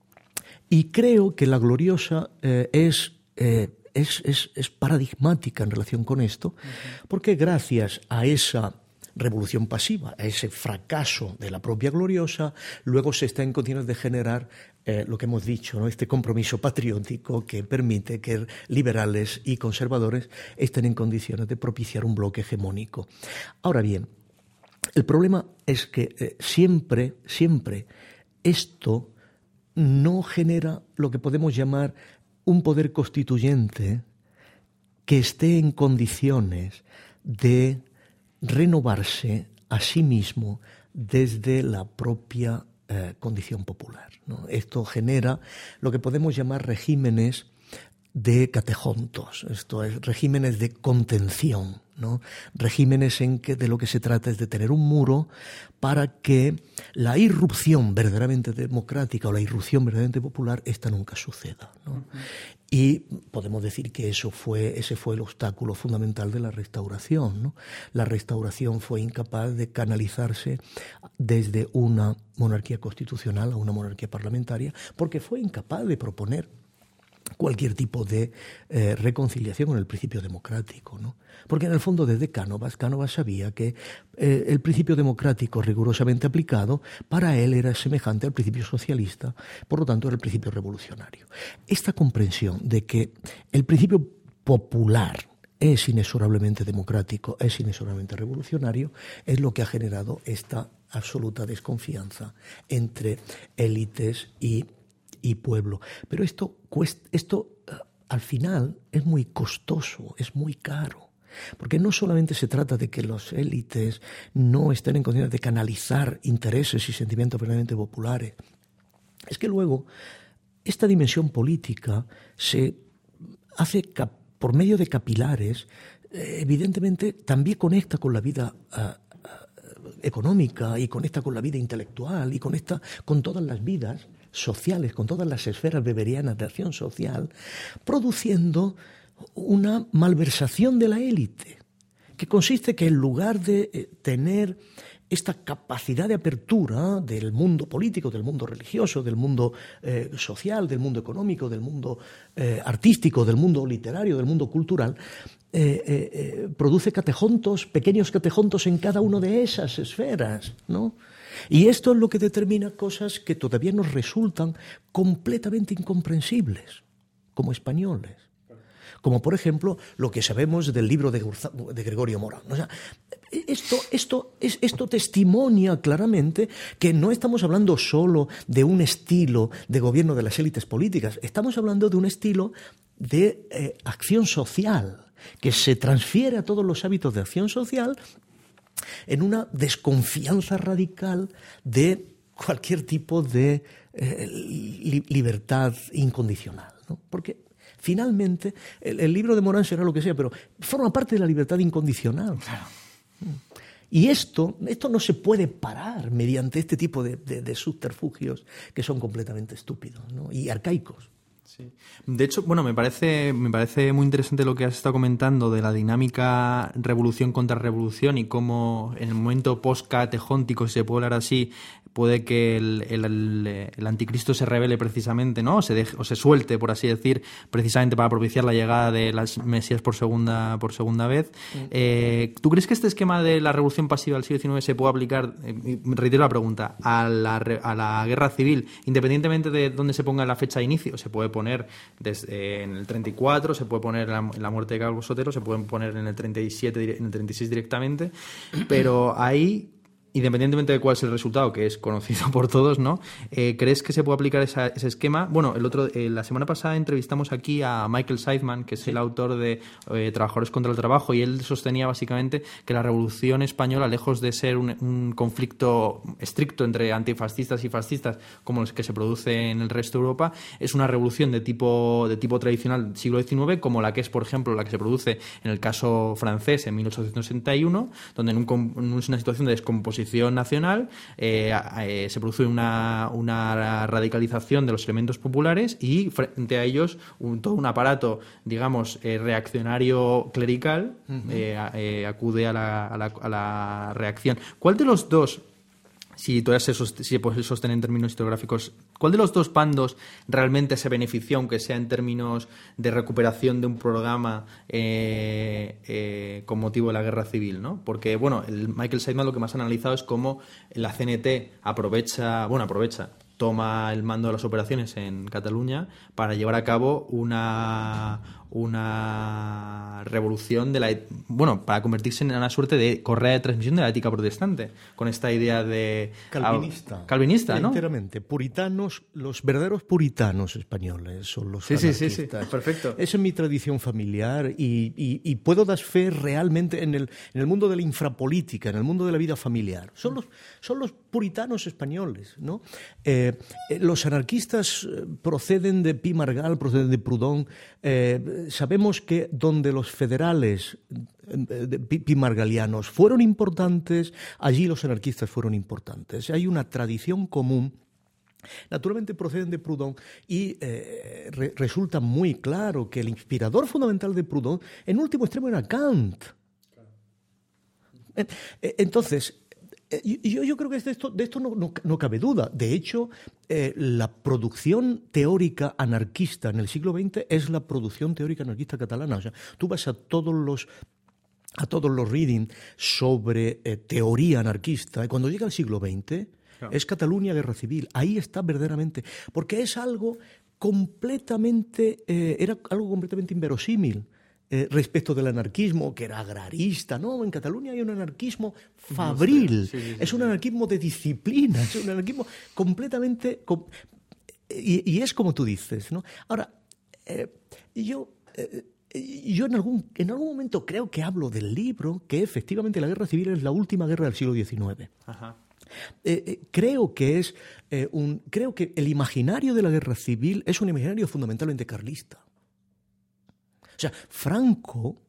Y creo que la gloriosa eh, es, eh, es, es, es paradigmática en relación con esto, uh-huh. porque gracias a esa revolución pasiva, a ese fracaso de la propia gloriosa, luego se está en condiciones de generar eh, lo que hemos dicho, ¿no? Este compromiso patriótico que permite que liberales y conservadores estén en condiciones de propiciar un bloque hegemónico. Ahora bien, el problema es que eh, siempre, siempre esto no genera lo que podemos llamar un poder constituyente que esté en condiciones de renovarse a sí mismo desde la propia eh, condición popular, ¿no? Esto genera lo que podemos llamar regímenes de catejontos, esto es, regímenes de contención, ¿no? Regímenes en que de lo que se trata es de tener un muro para que la irrupción verdaderamente democrática o la irrupción verdaderamente popular, esta nunca suceda, ¿no? Uh-huh. Y podemos decir que eso fue, ese fue el obstáculo fundamental de la Restauración, ¿no? La Restauración fue incapaz de canalizarse desde una monarquía constitucional a una monarquía parlamentaria porque fue incapaz de proponer cualquier tipo de eh, reconciliación con el principio democrático, ¿no? Porque en el fondo desde Cánovas, Cánovas sabía que eh, el principio democrático rigurosamente aplicado para él era semejante al principio socialista, por lo tanto era el principio revolucionario. Esta comprensión de que el principio popular es inexorablemente democrático, es inexorablemente revolucionario, es lo que ha generado esta absoluta desconfianza entre élites y y pueblo. Pero esto, cuesta, esto uh, al final es muy costoso, es muy caro. Porque no solamente se trata de que las élites no estén en condiciones de canalizar intereses y sentimientos verdaderamente populares. Es que luego esta dimensión política se hace cap- por medio de capilares, eh, evidentemente también conecta con la vida uh, económica y conecta con la vida intelectual y conecta con todas las vidas sociales, con todas las esferas weberianas de acción social, produciendo una malversación de la élite, que consiste que en lugar de tener esta capacidad de apertura del mundo político, del mundo religioso, del mundo eh, social, del mundo económico, del mundo eh, artístico, del mundo literario, del mundo cultural, eh, eh, eh, produce catejontos, pequeños catejontos en cada una de esas esferas, ¿no? Y esto es lo que determina cosas que todavía nos resultan completamente incomprensibles como españoles. Como por ejemplo lo que sabemos del libro de, Gurza, de Gregorio Morán. O sea, esto, esto, es, esto testimonia claramente que no estamos hablando solo de un estilo de gobierno de las élites políticas, estamos hablando de un estilo de eh, acción social que se transfiere a todos los hábitos de acción social en una desconfianza radical de cualquier tipo de eh, li- libertad incondicional, ¿no? Porque finalmente el, el libro de Morán será lo que sea, pero forma parte de la libertad incondicional. Claro. Y esto, esto no se puede parar mediante este tipo de, de, de subterfugios que son completamente estúpidos, ¿no? Y arcaicos. Sí. De hecho, bueno, me parece, me parece muy interesante lo que has estado comentando de la dinámica revolución contra revolución y cómo en el momento post-catejóntico, si se puede hablar así, puede que el, el, el, el anticristo se revele precisamente, ¿no? O se, deje, o se suelte, por así decir, precisamente para propiciar la llegada de las Mesías por segunda, por segunda vez. Sí. Eh, ¿Tú crees que este esquema de la revolución pasiva del siglo diecinueve se puede aplicar, eh, reitero la pregunta, a la, a la guerra civil, independientemente de dónde se ponga la fecha de inicio? Se puede poner desde, eh, en el treinta y cuatro, se puede poner en la, en la muerte de Calvo Sotelo, se pueden poner en el treinta y siete, en el treinta y seis directamente, pero ahí, independientemente de cuál es el resultado, que es conocido por todos, ¿no? Eh, ¿Crees que se puede aplicar esa, ese esquema? Bueno, el otro, eh, la semana pasada entrevistamos aquí a Michael Seidman, que es sí. el autor de eh, Trabajadores contra el Trabajo, y él sostenía básicamente que la Revolución Española, lejos de ser un, un conflicto estricto entre antifascistas y fascistas, como los que se produce en el resto de Europa, es una revolución de tipo, de tipo tradicional del siglo diecinueve, como la que es, por ejemplo, la que se produce en el caso francés en mil ochocientos sesenta y uno, donde en, un, en una situación de descomposición nacional eh, eh, se produce una, una radicalización de los elementos populares y frente a ellos un, todo un aparato, digamos, eh, reaccionario clerical uh-huh. eh, eh, acude a la, a, la, a la reacción. ¿Cuál de los dos, si todavía se, sost- si se puede sostener en términos historiográficos, cuál de los dos bandos realmente se benefició, aunque sea en términos de recuperación de un programa eh, eh, con motivo de la guerra civil, ¿no? Porque, bueno, el Michael Seidman lo que más ha analizado es cómo la C N T aprovecha, bueno, aprovecha, toma el mando de las operaciones en Cataluña para llevar a cabo una, una revolución de la, bueno, para convertirse en una suerte de correa de transmisión de la ética protestante, con esta idea de calvinista, calvinista, ¿no? Enteramente, puritanos, los verdaderos puritanos españoles son los sí, anarquistas. Sí, sí, sí, perfecto. Esa es mi tradición familiar y, y, y puedo dar fe realmente en el, en el mundo de la infrapolítica, en el mundo de la vida familiar. Son los, son los puritanos españoles, ¿no? Eh, eh, los anarquistas proceden de Pi Margall, proceden de Proudhon. Eh, sabemos que donde los federales eh, pimargalianos fueron importantes, allí los anarquistas fueron importantes. Hay una tradición común. Naturalmente proceden de Proudhon y eh, re, resulta muy claro que el inspirador fundamental de Proudhon, en último extremo, era Kant. Entonces, Yo, yo creo que de esto, de esto no, no, no cabe duda. De hecho, eh, la producción teórica anarquista en el siglo veinte es la producción teórica anarquista catalana. O sea, tú vas a todos los a todos los reading sobre eh, teoría anarquista, y cuando llega el siglo veinte, claro, es Cataluña, guerra civil. Ahí está verdaderamente, porque es algo completamente, eh, era algo completamente inverosímil. Eh, respecto del anarquismo, que era agrarista. No, en Cataluña hay un anarquismo fabril, sí, sí, sí, es un anarquismo de disciplina, es un anarquismo completamente... Com y, y es como tú dices, ¿no? Ahora, eh, yo... Eh, Yo en algún, en algún momento creo que hablo del libro, que efectivamente la guerra civil es la última guerra del siglo diecinueve. Ajá. Eh, eh, creo que es eh, un, creo que el imaginario de la guerra civil es un imaginario fundamentalmente carlista. O sea, Franco,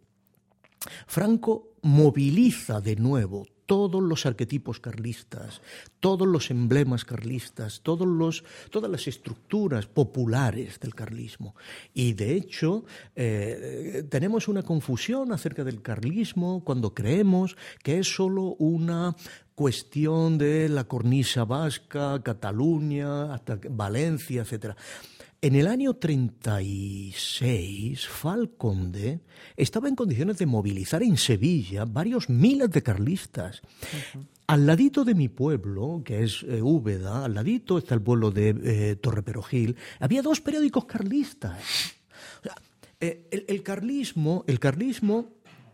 Franco moviliza de nuevo todos los arquetipos carlistas, todos los emblemas carlistas, todos los, todas las estructuras populares del carlismo. Y de hecho, eh, tenemos una confusión acerca del carlismo cuando creemos que es solo una cuestión de la cornisa vasca, Cataluña, hasta Valencia, etcétera. En el año treinta y seis, Falconde estaba en condiciones de movilizar en Sevilla varios miles de carlistas. Uh-huh. Al ladito de mi pueblo, que es eh, Úbeda, al ladito está el pueblo de eh, Torreperogil, había dos periódicos carlistas. O sea, eh, el, el carlismo, el carlismo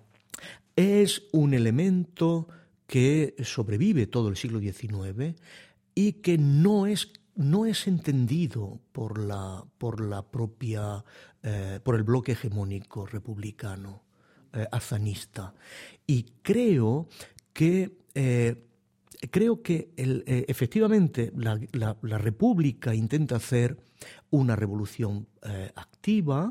es un elemento que sobrevive todo el siglo diecinueve y que no es no es entendido por la, por la propia, eh, por el bloque hegemónico republicano, eh, azanista. Y creo que, eh, creo que el, eh, efectivamente la, la, la República intenta hacer una revolución eh, activa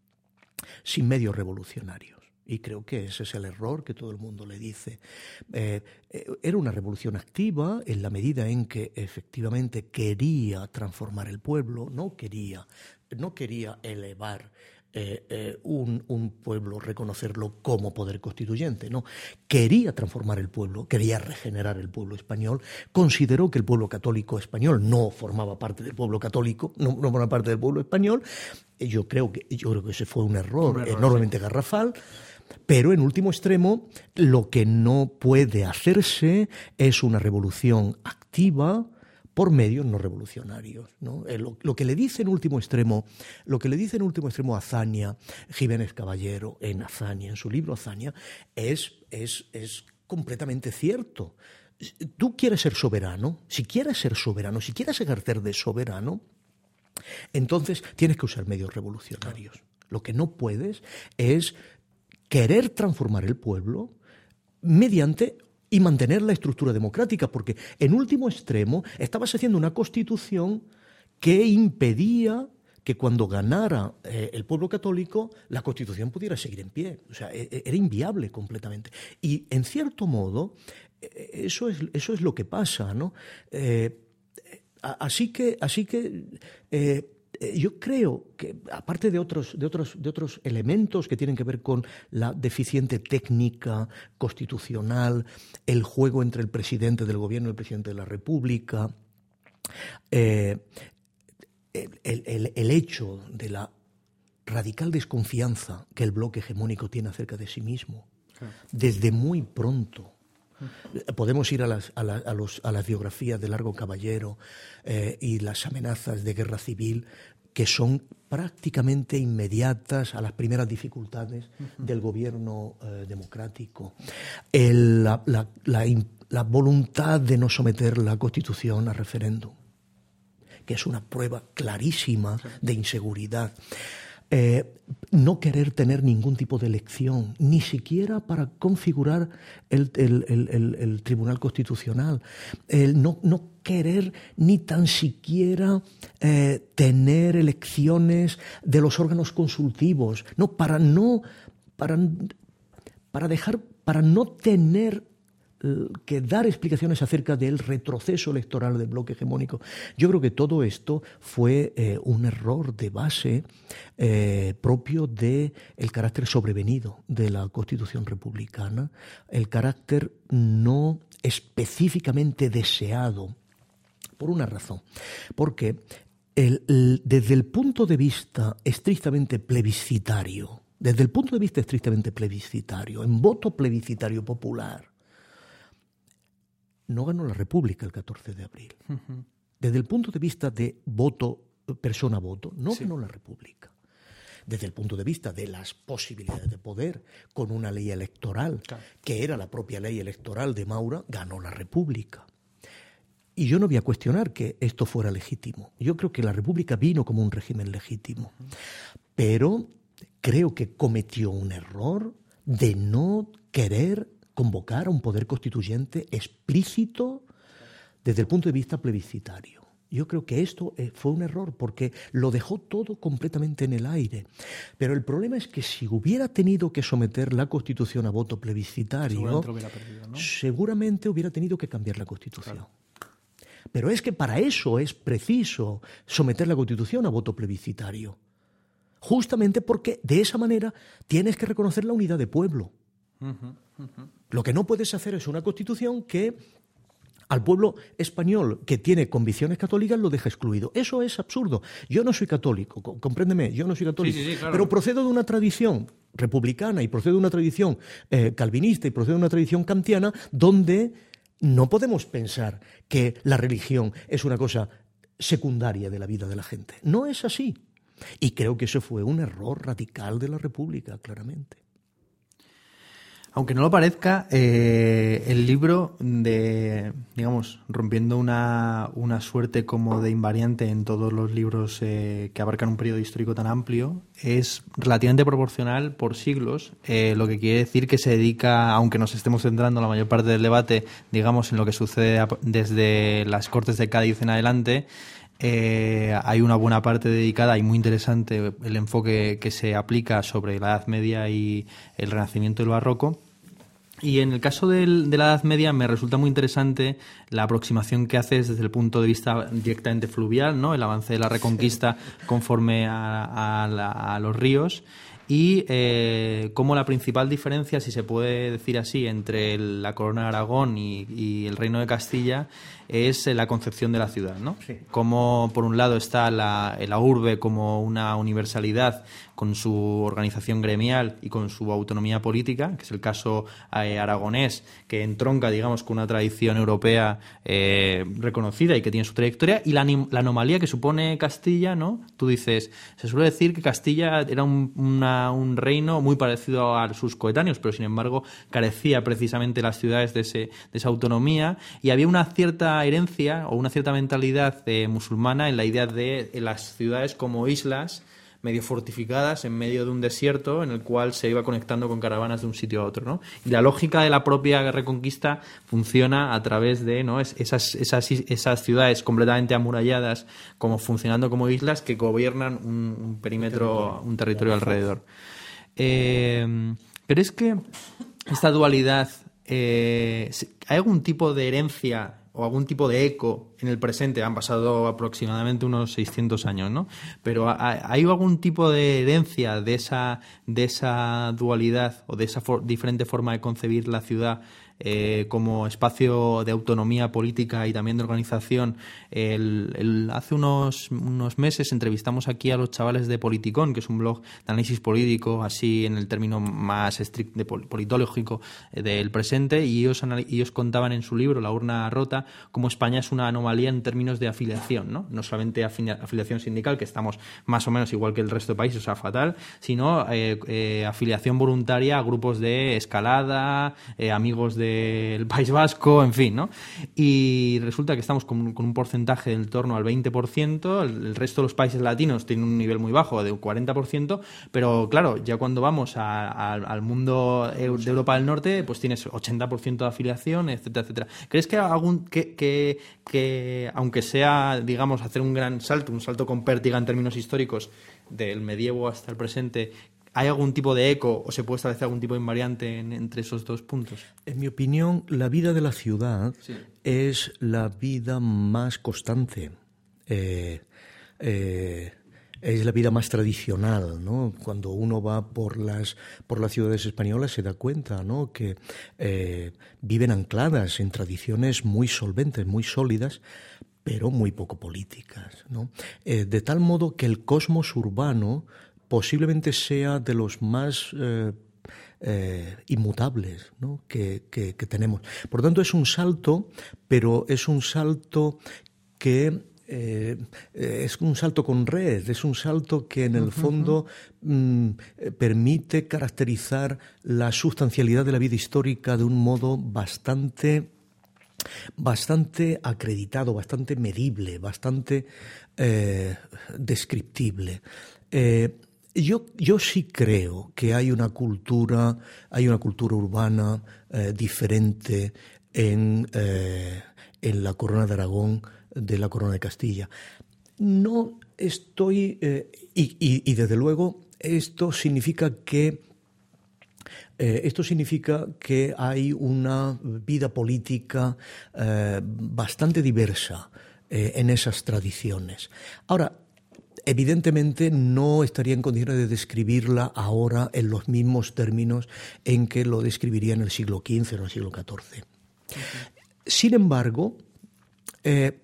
sin medios revolucionarios. Y creo que ese es el error que todo el mundo le dice. Eh, era una revolución activa en la medida en que efectivamente quería transformar el pueblo, no quería, no quería elevar eh, eh, un, un pueblo, reconocerlo como poder constituyente, no. Quería transformar el pueblo, quería regenerar el pueblo español, consideró que el pueblo católico español no formaba parte del pueblo católico, no, no formaba parte del pueblo español. Yo creo que, yo creo que ese fue un error, un error enormemente sí. garrafal. Pero en último extremo, lo que no puede hacerse es una revolución activa por medios no revolucionarios, ¿no? Lo, lo que le dice en último extremo, lo que le dice en último extremo Azaña, Jiménez Caballero en Azaña, en su libro Azaña, es, es, es completamente cierto. Tú quieres ser soberano, si quieres ser soberano, si quieres ejercer de soberano, entonces tienes que usar medios revolucionarios. Lo que no puedes es querer transformar el pueblo mediante y mantener la estructura democrática, porque en último extremo estabas haciendo una constitución que impedía que cuando ganara eh, el pueblo católico la constitución pudiera seguir en pie. O sea, era inviable completamente. Y en cierto modo eso es, eso es lo que pasa, ¿no? Eh, así que, así que eh, yo creo que, aparte de otros, de, otros, de otros elementos que tienen que ver con la deficiente técnica constitucional, el juego entre el presidente del gobierno y el presidente de la República, eh, el, el, el hecho de la radical desconfianza que el bloque hegemónico tiene acerca de sí mismo, desde muy pronto. Podemos ir a las, a, la, a, los, a las biografías de Largo Caballero eh, y las amenazas de guerra civil que son prácticamente inmediatas a las primeras dificultades uh-huh. del gobierno eh, democrático. El, la, la, la, la voluntad de no someter la Constitución a referéndum, que es una prueba clarísima de inseguridad. Eh, no querer tener ningún tipo de elección, ni siquiera para configurar el, el, el, el, el Tribunal Constitucional. El no, no querer ni tan siquiera eh, tener elecciones de los órganos consultivos, no, para no, para, para dejar, para no tener que dar explicaciones acerca del retroceso electoral del bloque hegemónico. Yo creo que todo esto fue eh, un error de base eh, propio del carácter sobrevenido de la Constitución republicana, el carácter no específicamente deseado, por una razón, porque el, el, desde el punto de vista estrictamente plebiscitario, desde el punto de vista estrictamente plebiscitario, en voto plebiscitario popular, no ganó la República el catorce de abril. Uh-huh. Desde el punto de vista de voto, persona-voto, no sí. ganó la República. Desde el punto de vista de las posibilidades de poder, con una ley electoral, claro. que era la propia ley electoral de Maura, ganó la República. Y yo no voy a cuestionar que esto fuera legítimo. Yo creo que la República vino como un régimen legítimo. Uh-huh. Pero creo que cometió un error de no querer convocar a un poder constituyente explícito desde el punto de vista plebiscitario. Yo creo que esto fue un error porque lo dejó todo completamente en el aire. Pero el problema es que si hubiera tenido que someter la Constitución a voto plebiscitario, seguramente, hubiera, perdido, ¿no? seguramente hubiera tenido que cambiar la Constitución. Claro. Pero es que para eso es preciso someter la Constitución a voto plebiscitario. Justamente porque de esa manera tienes que reconocer la unidad de pueblo. Uh-huh, uh-huh. Lo que no puedes hacer es una Constitución que al pueblo español que tiene convicciones católicas lo deja excluido. Eso es absurdo. Yo no soy católico, compréndeme, yo no soy católico, sí, sí, sí, claro. pero procedo de una tradición republicana y procedo de una tradición eh, calvinista y procedo de una tradición kantiana donde no podemos pensar que la religión es una cosa secundaria de la vida de la gente. No es así. Y creo que eso fue un error radical de la República, claramente. Aunque no lo parezca, eh, el libro de, digamos, rompiendo una, una suerte como de invariante en todos los libros eh, que abarcan un periodo histórico tan amplio, es relativamente proporcional por siglos, eh, lo que quiere decir que se dedica, aunque nos estemos centrando la mayor parte del debate, digamos, en lo que sucede desde las Cortes de Cádiz en adelante. Eh, hay una buena parte dedicada y muy interesante el enfoque que se aplica sobre la Edad Media y el Renacimiento y el Barroco. Y en el caso del, de la Edad Media me resulta muy interesante la aproximación que haces desde el punto de vista directamente fluvial, ¿no? El avance de la Reconquista conforme a, a, la, a los ríos. Y eh, cómo la principal diferencia, si se puede decir así, entre el, la Corona de Aragón y, y el Reino de Castilla es la concepción de la ciudad, ¿no? Sí. Como por un lado está la, la urbe como una universalidad con su organización gremial y con su autonomía política, que es el caso eh, aragonés, que entronca, digamos, con una tradición europea eh, reconocida y que tiene su trayectoria, y la, la anomalía que supone Castilla, ¿no? Tú dices, se suele decir que Castilla era un, una, un reino muy parecido a sus coetáneos, pero sin embargo carecía precisamente las ciudades de, ese, de esa autonomía, y había una cierta herencia o una cierta mentalidad eh, musulmana en la idea de las ciudades como islas medio fortificadas en medio de un desierto en el cual se iba conectando con caravanas de un sitio a otro, ¿no? Y la lógica de la propia Reconquista funciona a través de, ¿no? esas, esas, esas ciudades completamente amuralladas como funcionando como islas que gobiernan un, un perímetro, un territorio alrededor. Eh, pero es que esta dualidad, eh, ¿hay algún tipo de herencia o algún tipo de eco en el presente? Han pasado aproximadamente unos seiscientos años, ¿no? Pero ¿hay algún tipo de herencia de esa, de esa dualidad o de esa for- diferente forma de concebir la ciudad eh, como espacio de autonomía política y también de organización. El, el, hace unos, unos meses entrevistamos aquí a los chavales de Politicón, que es un blog de análisis político, así en el término más estricto, de politológico eh, del presente, y ellos, ellos contaban en su libro La urna rota cómo España es una anomalía en términos de afiliación, ¿no? No solamente afiliación sindical, que estamos más o menos igual que el resto de países, o sea, fatal, sino eh, eh, afiliación voluntaria a grupos de escalada, eh, amigos del País Vasco, en fin, ¿no? Y resulta que estamos con, con un porcentaje del torno al veinte por ciento, el, el resto de los países latinos tienen un nivel muy bajo, de un cuarenta por ciento, pero claro, ya cuando vamos a, a, al mundo de Europa del Norte, pues tienes ochenta por ciento de afiliación, etcétera, etcétera. ¿Crees que, algún, que, que, que aunque sea, digamos, hacer un gran salto, un salto con pértiga en términos históricos, del medievo hasta el presente, ¿hay algún tipo de eco o se puede establecer algún tipo de invariante en, entre esos dos puntos? En mi opinión, la vida de la ciudad sí. es la vida más constante, eh, eh, es la vida más tradicional, ¿no? Cuando uno va por las, por las ciudades españolas se da cuenta, ¿no?, que eh, viven ancladas en tradiciones muy solventes, muy sólidas, pero muy poco políticas, ¿no? Eh, de tal modo que el cosmos urbano posiblemente sea de los más eh, eh, inmutables, ¿no?, que, que, que tenemos. Por lo tanto, es un salto, pero es un salto que eh, es un salto con red, es un salto que en el fondo mm, permite caracterizar la sustancialidad de la vida histórica de un modo bastante bastante acreditado, bastante medible, bastante eh, descriptible. Eh, yo, yo sí creo que hay una cultura, hay una cultura urbana eh, diferente en, eh, en la Corona de Aragón de la Corona de Castilla. No estoy, eh, y, y, y desde luego esto significa que Eh, esto significa que hay una vida política eh, bastante diversa eh, en esas tradiciones. Ahora, evidentemente no estaría en condiciones de describirla ahora en los mismos términos en que lo describiría en el siglo quince o en el siglo catorce. Okay. Sin embargo, eh,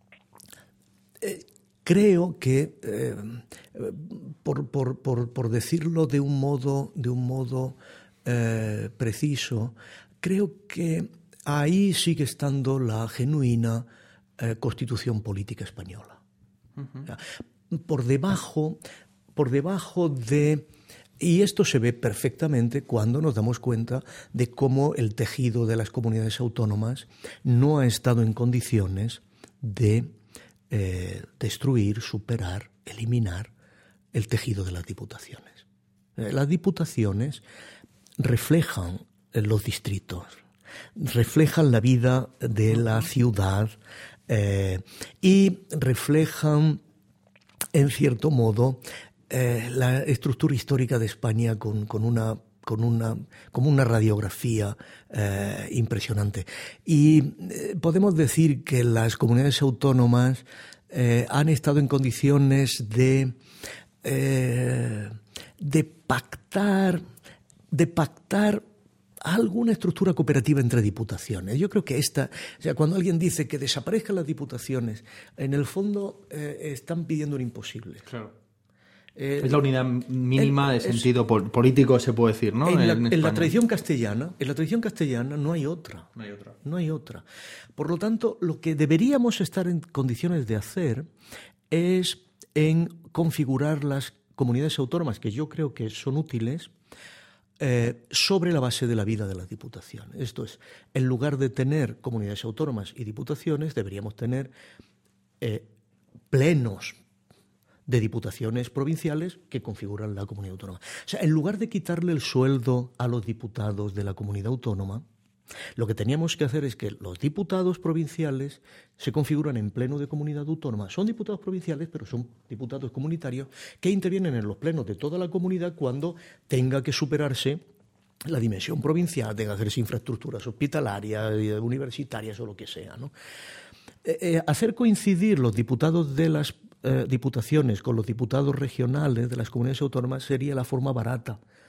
eh, creo que, eh, por, por, por, por decirlo de un modo, de un modo Eh, preciso, creo que ahí sigue estando la genuina eh, constitución política española. Uh-huh. Por debajo, por debajo de... Y esto se ve perfectamente cuando nos damos cuenta de cómo el tejido de las comunidades autónomas no ha estado en condiciones de eh, destruir, superar, eliminar el tejido de las diputaciones. Eh, las diputaciones reflejan los distritos, reflejan la vida de la ciudad eh, y reflejan, en cierto modo, eh, la estructura histórica de España con, con una con una, como una radiografía eh, impresionante. Y eh, podemos decir que las comunidades autónomas eh, han estado en condiciones de, eh, de pactar de pactar alguna estructura cooperativa entre diputaciones. Yo creo que esta, o sea, cuando alguien dice que desaparezcan las diputaciones, en el fondo eh, están pidiendo un imposible. Claro. Eh, es la unidad mínima el, de sentido es, político, se puede decir, ¿no? En la, en en la tradición castellana, en la tradición castellana no hay otra. No hay otra. No hay otra. Por lo tanto, lo que deberíamos estar en condiciones de hacer es en configurar las comunidades autónomas, que yo creo que son útiles, Eh, sobre la base de la vida de las diputaciones. Esto es, en lugar de tener comunidades autónomas y diputaciones, deberíamos tener eh, plenos de diputaciones provinciales que configuran la comunidad autónoma. O sea, en lugar de quitarle el sueldo a los diputados de la comunidad autónoma, lo que teníamos que hacer es que los diputados provinciales se configuran en pleno de comunidad autónoma. Son diputados provinciales, pero son diputados comunitarios que intervienen en los plenos de toda la comunidad cuando tenga que superarse la dimensión provincial, tenga que hacerse infraestructuras hospitalarias, universitarias o lo que sea, ¿no? Eh, eh, hacer coincidir los diputados de las eh, diputaciones con los diputados regionales de las comunidades autónomas sería la forma barata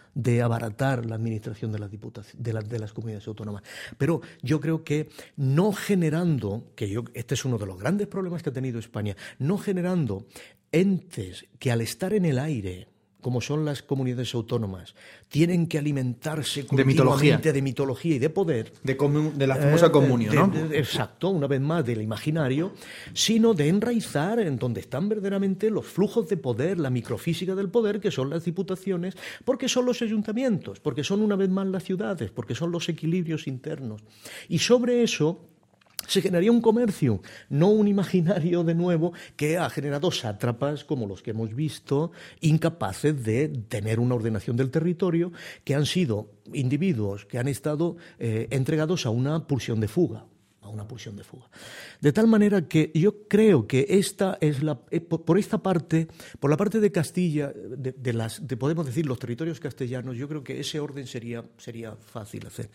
de abaratar la administración de las, diputaciones, de, la, de las comunidades autónomas. Pero yo creo que no generando, que yo, este es uno de los grandes problemas que ha tenido España, no generando entes que al estar en el aire, como son las comunidades autónomas, tienen que alimentarse de mitología, de mitología y de poder. De, comun, de la famosa eh, comunión, ¿no? De, de, exacto, una vez más, del imaginario, sino de enraizar en donde están verdaderamente los flujos de poder, la microfísica del poder, que son las diputaciones, porque son los ayuntamientos, porque son una vez más las ciudades, porque son los equilibrios internos. Y sobre eso se generaría un comercio, no un imaginario de nuevo que ha generado sátrapas como los que hemos visto, incapaces de tener una ordenación del territorio, que han sido individuos que han estado eh, entregados a una pulsión de fuga. a una pulsión de fuga. De tal manera que yo creo que esta es la, por esta parte, por la parte de Castilla, de, de las, de podemos decir los territorios castellanos, yo creo que ese orden sería, sería fácil hacer.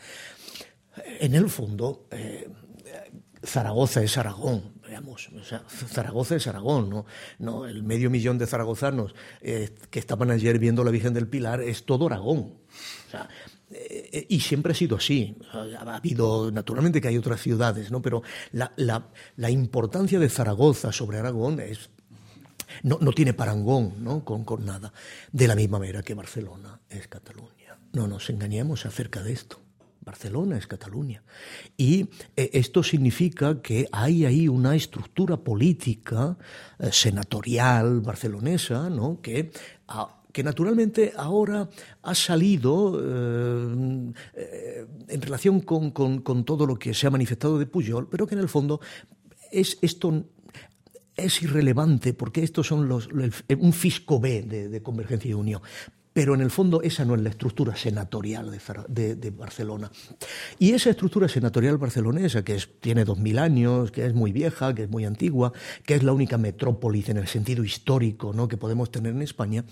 En el fondo, eh, Zaragoza es Aragón, veamos, o sea, Zaragoza es Aragón, ¿no? No, el medio millón de zaragozanos eh, que estaban ayer viendo la Virgen del Pilar es todo Aragón. O sea, eh, y siempre ha sido así. Ha habido, naturalmente, que hay otras ciudades, ¿no? Pero la, la, la importancia de Zaragoza sobre Aragón es no, no tiene parangón, ¿no? con, con nada. De la misma manera que Barcelona es Cataluña. No nos engañemos acerca de esto. Barcelona es Cataluña. Y eh, esto significa que hay ahí una estructura política eh, senatorial barcelonesa, ¿no? que, a, que naturalmente ahora ha salido eh, eh, en relación con, con, con todo lo que se ha manifestado de Pujol, pero que en el fondo es esto es irrelevante porque estos son los, el, un fisco B de, de Convergencia y Unión. Pero en el fondo esa no es la estructura senatorial de, de, de Barcelona. Y esa estructura senatorial barcelonesa, que es, tiene dos mil años, que es muy vieja, que es muy antigua, que es la única metrópolis en el sentido histórico, ¿no? que podemos tener en España,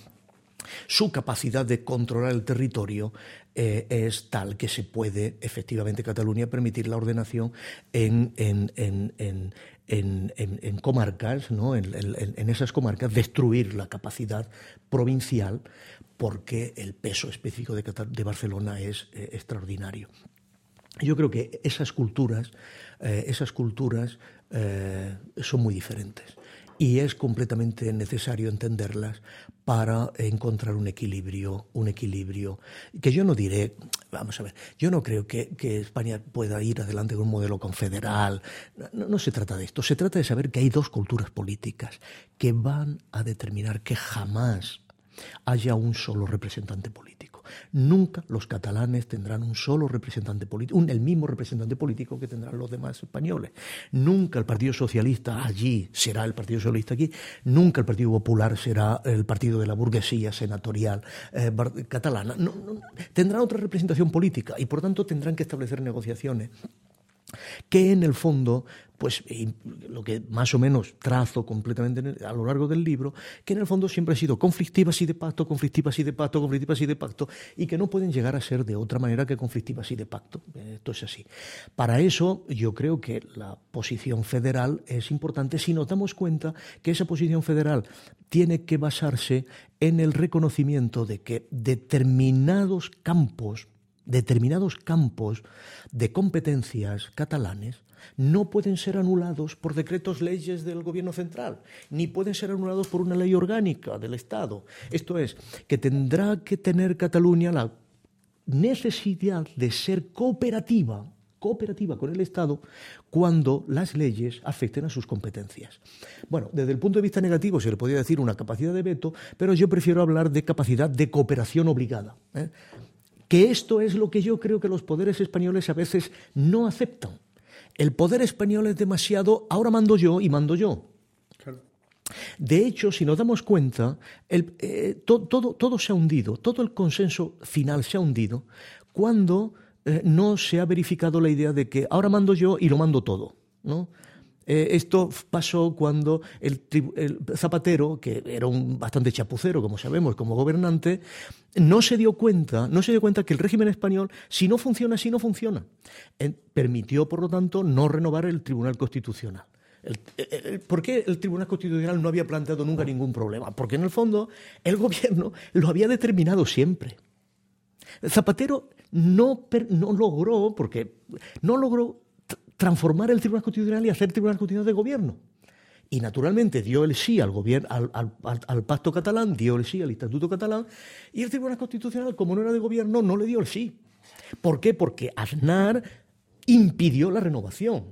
su capacidad de controlar el territorio eh, es tal que se puede efectivamente Cataluña permitir la ordenación en, en, en, en En, en, en comarcas, ¿no? en, en, en esas comarcas, destruir la capacidad provincial porque el peso específico de, de Barcelona es eh, extraordinario. Yo creo que esas culturas, eh, esas culturas eh, son muy diferentes y es completamente necesario entenderlas para encontrar un equilibrio, un equilibrio que yo no diré, vamos a ver, yo no creo que, que España pueda ir adelante con un modelo confederal, no, no se trata de esto, se trata de saber que hay dos culturas políticas que van a determinar que jamás haya un solo representante político. Nunca los catalanes tendrán un solo representante político, un, el mismo representante político que tendrán los demás españoles. Nunca el Partido Socialista allí será el Partido Socialista aquí, nunca el Partido Popular será el partido de la burguesía senatorial eh, catalana. No, no, tendrán otra representación política y por tanto tendrán que establecer negociaciones que en el fondo, pues lo que más o menos trazo completamente a lo largo del libro, que en el fondo siempre ha sido conflictivas y de pacto, conflictivas y de pacto, conflictivas y de pacto, y que no pueden llegar a ser de otra manera que conflictivas y de pacto. Esto es así. Para eso yo creo que la posición federal es importante si nos damos cuenta que esa posición federal tiene que basarse en el reconocimiento de que determinados campos determinados campos de competencias catalanes no pueden ser anulados por decretos leyes del gobierno central, ni pueden ser anulados por una ley orgánica del Estado. Esto es, que tendrá que tener Cataluña la necesidad de ser cooperativa, cooperativa con el Estado cuando las leyes afecten a sus competencias. Bueno, desde el punto de vista negativo se le podría decir una capacidad de veto, pero yo prefiero hablar de capacidad de cooperación obligada, ¿eh? Que esto es lo que yo creo que los poderes españoles a veces no aceptan. El poder español es demasiado, ahora mando yo y mando yo. Claro. De hecho, si nos damos cuenta, el, eh, to, todo, todo se ha hundido, todo el consenso final se ha hundido cuando eh, no se ha verificado la idea de que ahora mando yo y lo mando todo, ¿no? Eh, esto pasó cuando el, el Zapatero, que era un bastante chapucero, como sabemos, como gobernante, no se dio cuenta, no se dio cuenta que el régimen español, si no funciona, si no funciona. Eh, permitió, por lo tanto, no renovar el Tribunal Constitucional. El, el, ¿Por qué el Tribunal Constitucional no había planteado nunca ningún problema? Porque en el fondo el gobierno lo había determinado siempre. Zapatero no, no logró, porque no logró transformar el Tribunal Constitucional y hacer Tribunal Constitucional de gobierno. Y naturalmente dio el sí al, gobierno, al, al, al, al pacto catalán, dio el sí al Estatuto catalán, y el Tribunal Constitucional, como no era de gobierno, no le dio el sí. ¿Por qué? Porque Aznar impidió la renovación.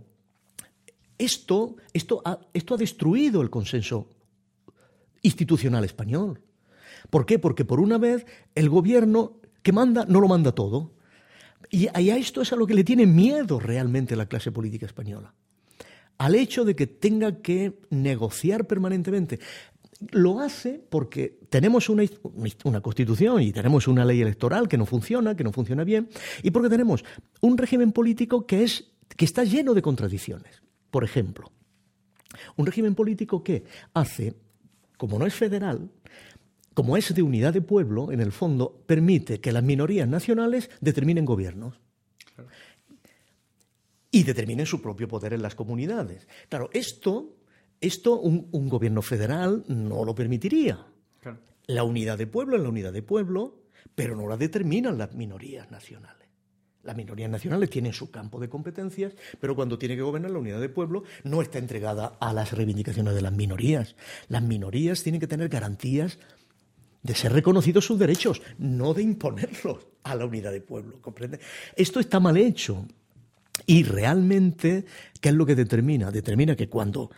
Esto, esto, ha, esto ha destruido el consenso institucional español. ¿Por qué? Porque por una vez el gobierno que manda no lo manda todo. Y a esto es a lo que le tiene miedo realmente la clase política española. Al hecho de que tenga que negociar permanentemente. Lo hace porque tenemos una, una constitución y tenemos una ley electoral que no funciona, que no funciona bien, y porque tenemos un régimen político que, es, que está lleno de contradicciones. Por ejemplo, un régimen político que hace, como no es federal, como es de unidad de pueblo, en el fondo, permite que las minorías nacionales determinen gobiernos. Claro. Y determinen su propio poder en las comunidades. Claro, esto, esto un, un gobierno federal no lo permitiría. Claro. La unidad de pueblo es la unidad de pueblo, pero no la determinan las minorías nacionales. Las minorías nacionales tienen su campo de competencias, pero cuando tiene que gobernar la unidad de pueblo no está entregada a las reivindicaciones de las minorías. Las minorías tienen que tener garantías de ser reconocidos sus derechos, no de imponerlos a la unidad de pueblo, ¿comprende? Esto está mal hecho. Y realmente, ¿qué es lo que determina? Determina que cuando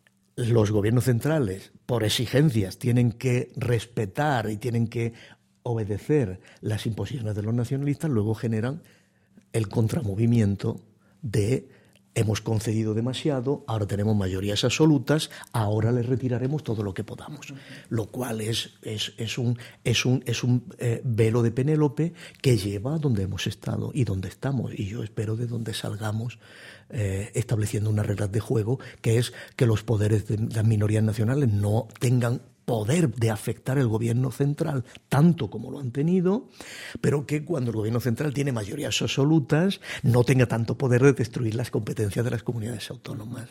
los gobiernos centrales, por exigencias, tienen que respetar y tienen que obedecer las imposiciones de los nacionalistas, luego generan el contramovimiento de hemos concedido demasiado, ahora tenemos mayorías absolutas, ahora les retiraremos todo lo que podamos. Lo cual es, es, es un, es un, es un eh, velo de Penélope que lleva a donde hemos estado y donde estamos. Y yo espero de donde salgamos eh, estableciendo unas reglas de juego, que es que los poderes de las minorías nacionales no tengan poder de afectar el gobierno central tanto como lo han tenido, pero que cuando el gobierno central tiene mayorías absolutas no tenga tanto poder de destruir las competencias de las comunidades autónomas.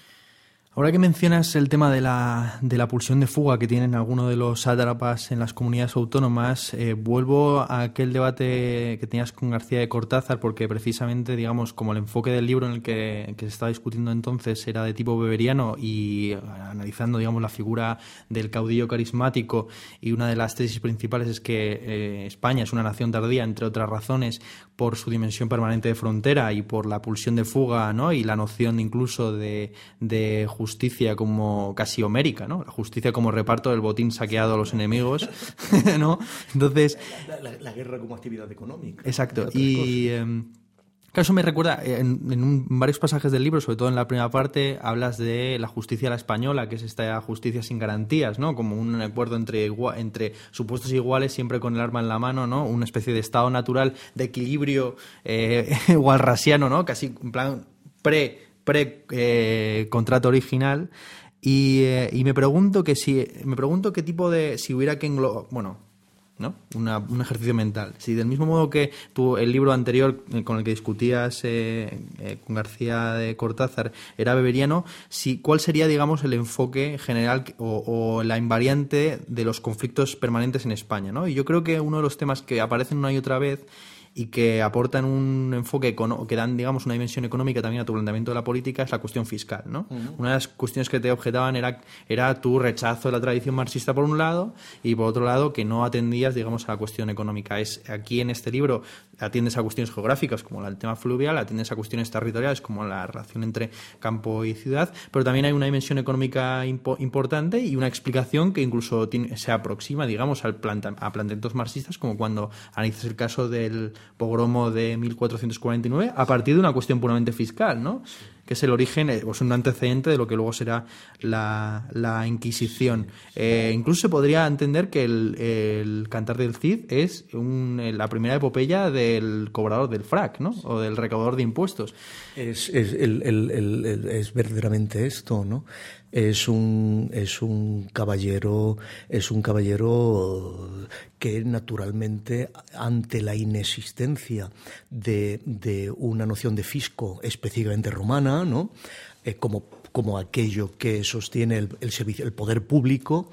Ahora que mencionas el tema de la, de la pulsión de fuga que tienen algunos de los sátrapas en las comunidades autónomas, eh, vuelvo a aquel debate que tenías con García de Cortázar, porque precisamente, digamos, como el enfoque del libro en el que, que se estaba discutiendo entonces era de tipo weberiano y analizando, digamos, la figura del caudillo carismático, y una de las tesis principales es que eh, España es una nación tardía, entre otras razones, por su dimensión permanente de frontera y por la pulsión de fuga, ¿no? Y la noción incluso de, de justicia como casi homérica, ¿no? La justicia como reparto del botín saqueado a los enemigos, ¿no? Entonces... La, la, la guerra como actividad económica. Exacto. Y... Eh, eso me recuerda, en, en, un, en varios pasajes del libro, sobre todo en la primera parte, hablas de la justicia a la española, que es esta justicia sin garantías, ¿no? Como un acuerdo entre, igual, entre supuestos iguales, siempre con el arma en la mano, ¿no? Una especie de estado natural de equilibrio eh, walrasiano, ¿no? Casi en plan pre, pre eh, contrato original. Y, eh, y me pregunto que si me pregunto qué tipo de si hubiera que englobar, bueno, ¿no? Una, un ejercicio mental. Si del mismo modo que tú, el libro anterior con el que discutías eh, eh, con García de Cortázar era weberiano, si, ¿cuál sería, digamos, el enfoque general o, o la invariante de los conflictos permanentes en España, ¿no? Y yo creo que uno de los temas que aparecen una y otra vez y que aportan un enfoque, que dan, digamos, una dimensión económica también a tu planteamiento de la política, es la cuestión fiscal, ¿no? Uh-huh. Una de las cuestiones que te objetaban era, era tu rechazo de la tradición marxista por un lado, y por otro lado que no atendías, digamos, a la cuestión económica. Es aquí en este libro atiendes a cuestiones geográficas como el tema fluvial, atiendes a cuestiones territoriales como la relación entre campo y ciudad, pero también hay una dimensión económica impo- importante y una explicación que incluso tiene, se aproxima, digamos, al planta, a planteamientos marxistas, como cuando analizas el caso del pogromo de mil cuatrocientos cuarenta y nueve a partir de una cuestión puramente fiscal, ¿no? Que es el origen, o es un antecedente de lo que luego será la, la Inquisición. Eh, incluso se podría entender que el, el Cantar del Cid es un, la primera epopeya del cobrador del frac, ¿no? O del recaudador de impuestos. Es, es, el, el, el, el, es verdaderamente esto, ¿no? Es un, es un caballero, es un caballero que naturalmente, ante la inexistencia de, de una noción de fisco específicamente romana, ¿no? Eh, como como aquello que sostiene el, el servicio, el poder público,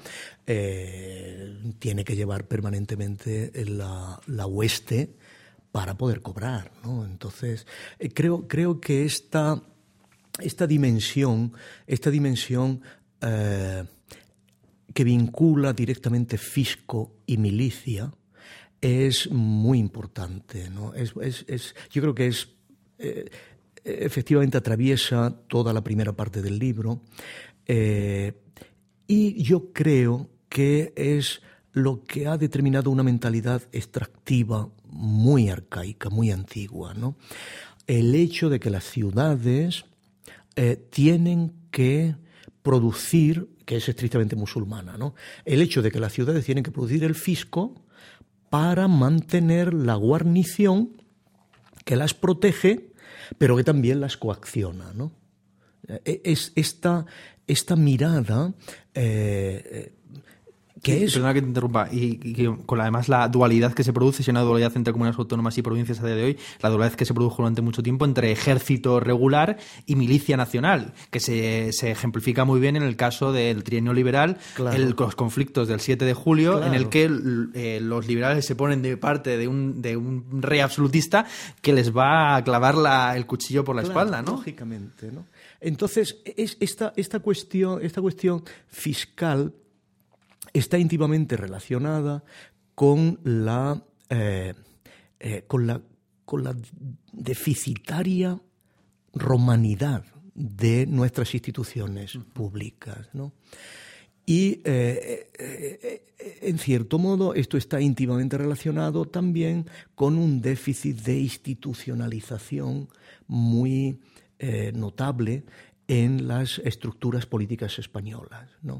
eh, tiene que llevar permanentemente la, la hueste para poder cobrar, ¿no? Entonces, eh, creo, creo que esta, esta dimensión, esta dimensión eh, que vincula directamente fisco y milicia es muy importante, ¿no? Es, es, es, yo creo que es eh, efectivamente atraviesa toda la primera parte del libro, eh, y yo creo que es lo que ha determinado una mentalidad extractiva muy arcaica, muy antigua, ¿no? El hecho de que las ciudades eh, tienen que producir, que es estrictamente musulmana, ¿no? El hecho de que las ciudades tienen que producir el fisco para mantener la guarnición que las protege, pero que también las coacciona, ¿no? Es esta, esta mirada eh, que sí, es... Perdona que te interrumpa, y, y que con la, además la dualidad que se produce, si hay una dualidad entre comunidades autónomas y provincias a día de hoy, la dualidad que se produjo durante mucho tiempo entre ejército regular y milicia nacional, que se, se ejemplifica muy bien en el caso del trienio liberal, claro. el, los conflictos del siete de julio, claro. en el que eh, los liberales se ponen de parte de un, de un rey absolutista que les va a clavar la, el cuchillo por la claro, espalda, ¿no? Lógicamente, ¿no? Entonces, es esta, esta, cuestión, esta cuestión fiscal está íntimamente relacionada con la, eh, eh, con la, con la deficitaria romanidad de nuestras instituciones públicas, ¿no? Y, eh, eh, eh, en cierto modo, esto está íntimamente relacionado también con un déficit de institucionalización muy eh, notable en las estructuras políticas españolas, ¿no?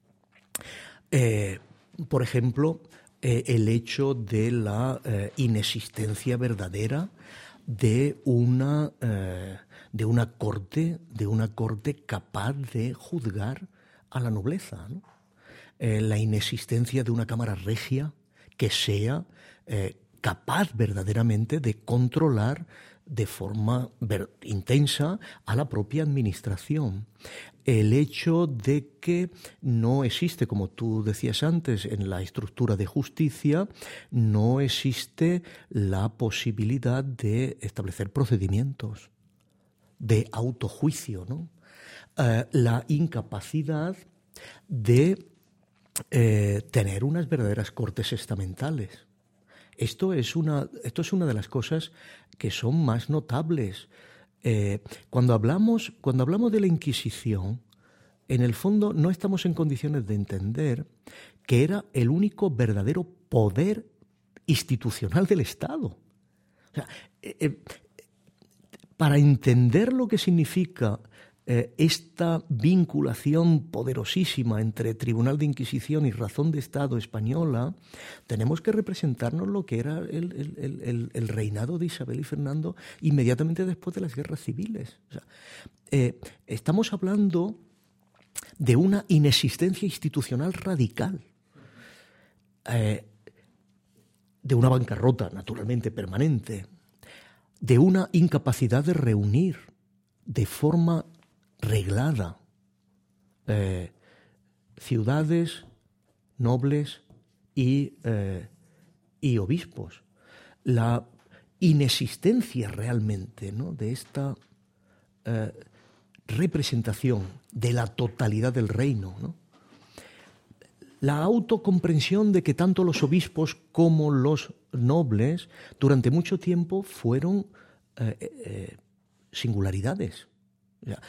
Eh, por ejemplo, eh, el hecho de la eh, inexistencia verdadera de una, eh, de una corte, de una corte capaz de juzgar a la nobleza, ¿no? Eh, la inexistencia de una cámara regia que sea eh, capaz verdaderamente de controlar de forma ver, intensa a la propia administración. El hecho de que no existe, como tú decías antes, en la estructura de justicia, no existe la posibilidad de establecer procedimientos de autojuicio, ¿no? Eh, la incapacidad de eh, tener unas verdaderas cortes estamentales. Esto es una, esto es una de las cosas que son más notables. Eh, cuando hablamos, cuando hablamos de la Inquisición, en el fondo no estamos en condiciones de entender que era el único verdadero poder institucional del Estado. O sea, eh, eh, para entender lo que significa eh, esta vinculación poderosísima entre Tribunal de Inquisición y razón de Estado española, tenemos que representarnos lo que era el, el, el, el reinado de Isabel y Fernando inmediatamente después de las guerras civiles. O sea, eh, estamos hablando de una inexistencia institucional radical, eh, de una bancarrota naturalmente permanente, de una incapacidad de reunir de forma reglada eh, ciudades, nobles y, eh, y obispos. La inexistencia realmente, ¿no?, de esta eh, representación de la totalidad del reino, ¿no? La autocomprensión de que tanto los obispos como los nobles durante mucho tiempo fueron eh, eh, singularidades. O sea,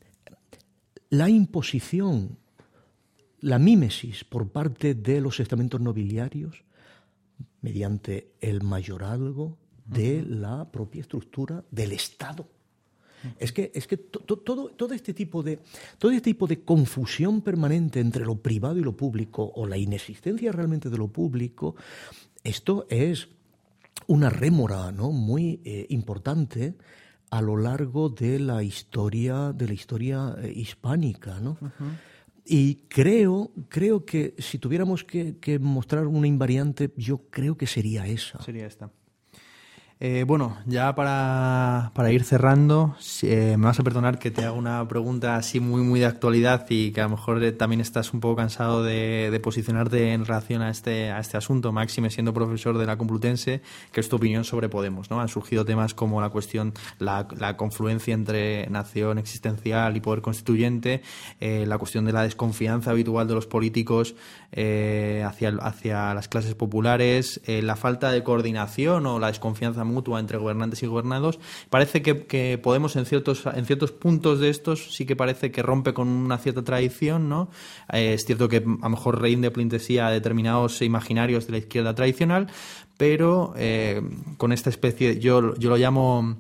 la imposición, la mímesis por parte de los estamentos nobiliarios mediante el mayorazgo de la propia estructura del Estado. Es que, es que to, to, todo, todo, este tipo de, todo este tipo de confusión permanente entre lo privado y lo público, o la inexistencia realmente de lo público, esto es una rémora, ¿no?, muy eh, importante a lo largo de la historia, de la historia eh, hispánica, ¿no? Uh-huh. Y creo, creo que si tuviéramos que, que mostrar una invariante, yo creo que sería esa. Sería esta. Eh, bueno, ya para, para ir cerrando, eh, me vas a perdonar que te haga una pregunta así muy muy de actualidad y que a lo mejor eh, también estás un poco cansado de, de posicionarte en relación a este, a este asunto, máxime siendo profesor de la Complutense, que es tu opinión sobre Podemos, ¿no? Han surgido temas como la cuestión, la, la confluencia entre nación existencial y poder constituyente, eh, la cuestión de la desconfianza habitual de los políticos eh, hacia, hacia las clases populares, eh, la falta de coordinación o la desconfianza mutua entre gobernantes y gobernados. Parece que, que Podemos en ciertos en ciertos puntos de estos sí que parece que rompe con una cierta tradición, ¿no? Eh, es cierto que a lo mejor rinde pleitesía a determinados imaginarios de la izquierda tradicional, pero eh, con esta especie, yo, yo lo llamo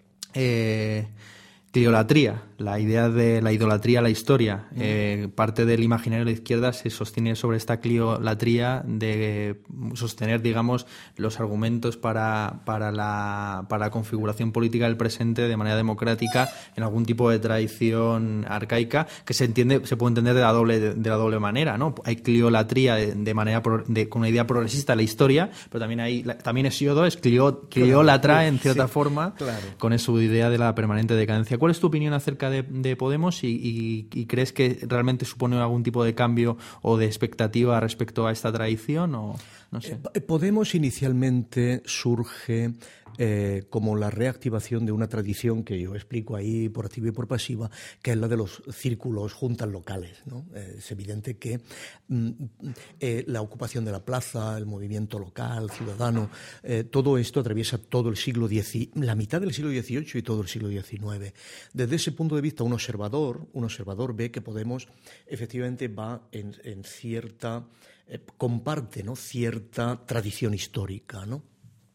eh, cliolatría, la idea de la idolatría a la historia. Mm. Eh, parte del imaginario de la izquierda se sostiene sobre esta cliolatría de sostener, digamos, los argumentos para, para, la, para la configuración política del presente de manera democrática en algún tipo de tradición arcaica que se entiende, se puede entender de la doble, de, de la doble manera, ¿no? Hay cliolatría de, de manera pro, de, con una idea progresista de la historia, pero también hay también Hesíodo es clio, cliólatra claro, en cierta sí, forma, claro. Con su idea de la permanente decadencia. ¿Cuál es tu opinión acerca de, de Podemos y, y, y crees que realmente supone algún tipo de cambio o de expectativa respecto a esta tradición? O no sé. Podemos inicialmente surge eh, como la reactivación de una tradición que yo explico ahí por activa y por pasiva, que es la de los círculos juntas locales, ¿no? Eh, es evidente que mm, eh, la ocupación de la plaza, el movimiento local, ciudadano, eh, todo esto atraviesa todo el siglo diez, la mitad del siglo dieciocho y todo el siglo diecinueve. Desde ese punto de vista, un observador, un observador ve que Podemos efectivamente va en, en cierta, eh, comparte, ¿no?, cierta tradición histórica, ¿no?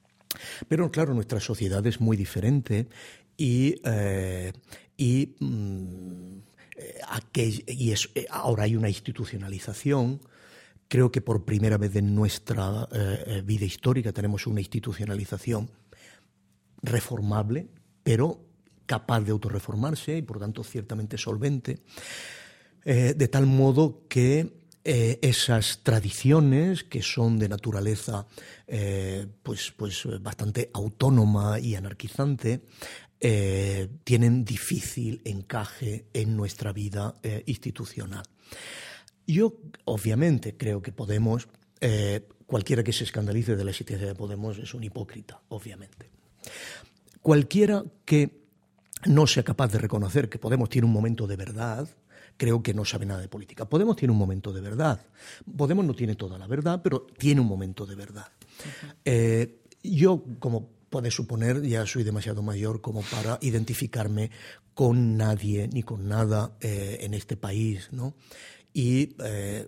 Pero claro, nuestra sociedad es muy diferente y, eh, y, mm, aquel, y es, ahora hay una institucionalización. Creo que por primera vez en nuestra eh, vida histórica tenemos una institucionalización reformable, pero capaz de autorreformarse y por tanto ciertamente solvente, eh, de tal modo que Eh, esas tradiciones que son de naturaleza eh, pues, pues bastante autónoma y anarquizante eh, tienen difícil encaje en nuestra vida eh, institucional. Yo obviamente creo que Podemos, eh, cualquiera que se escandalice de la existencia de Podemos es un hipócrita, obviamente. Cualquiera que no sea capaz de reconocer que Podemos tiene un momento de verdad, creo que no sabe nada de política. Podemos tiene un momento de verdad. Podemos no tiene toda la verdad, pero tiene un momento de verdad. Uh-huh. Eh, yo, como puedes suponer, ya soy demasiado mayor como para identificarme con nadie ni con nada eh, en este país, ¿no? Y eh,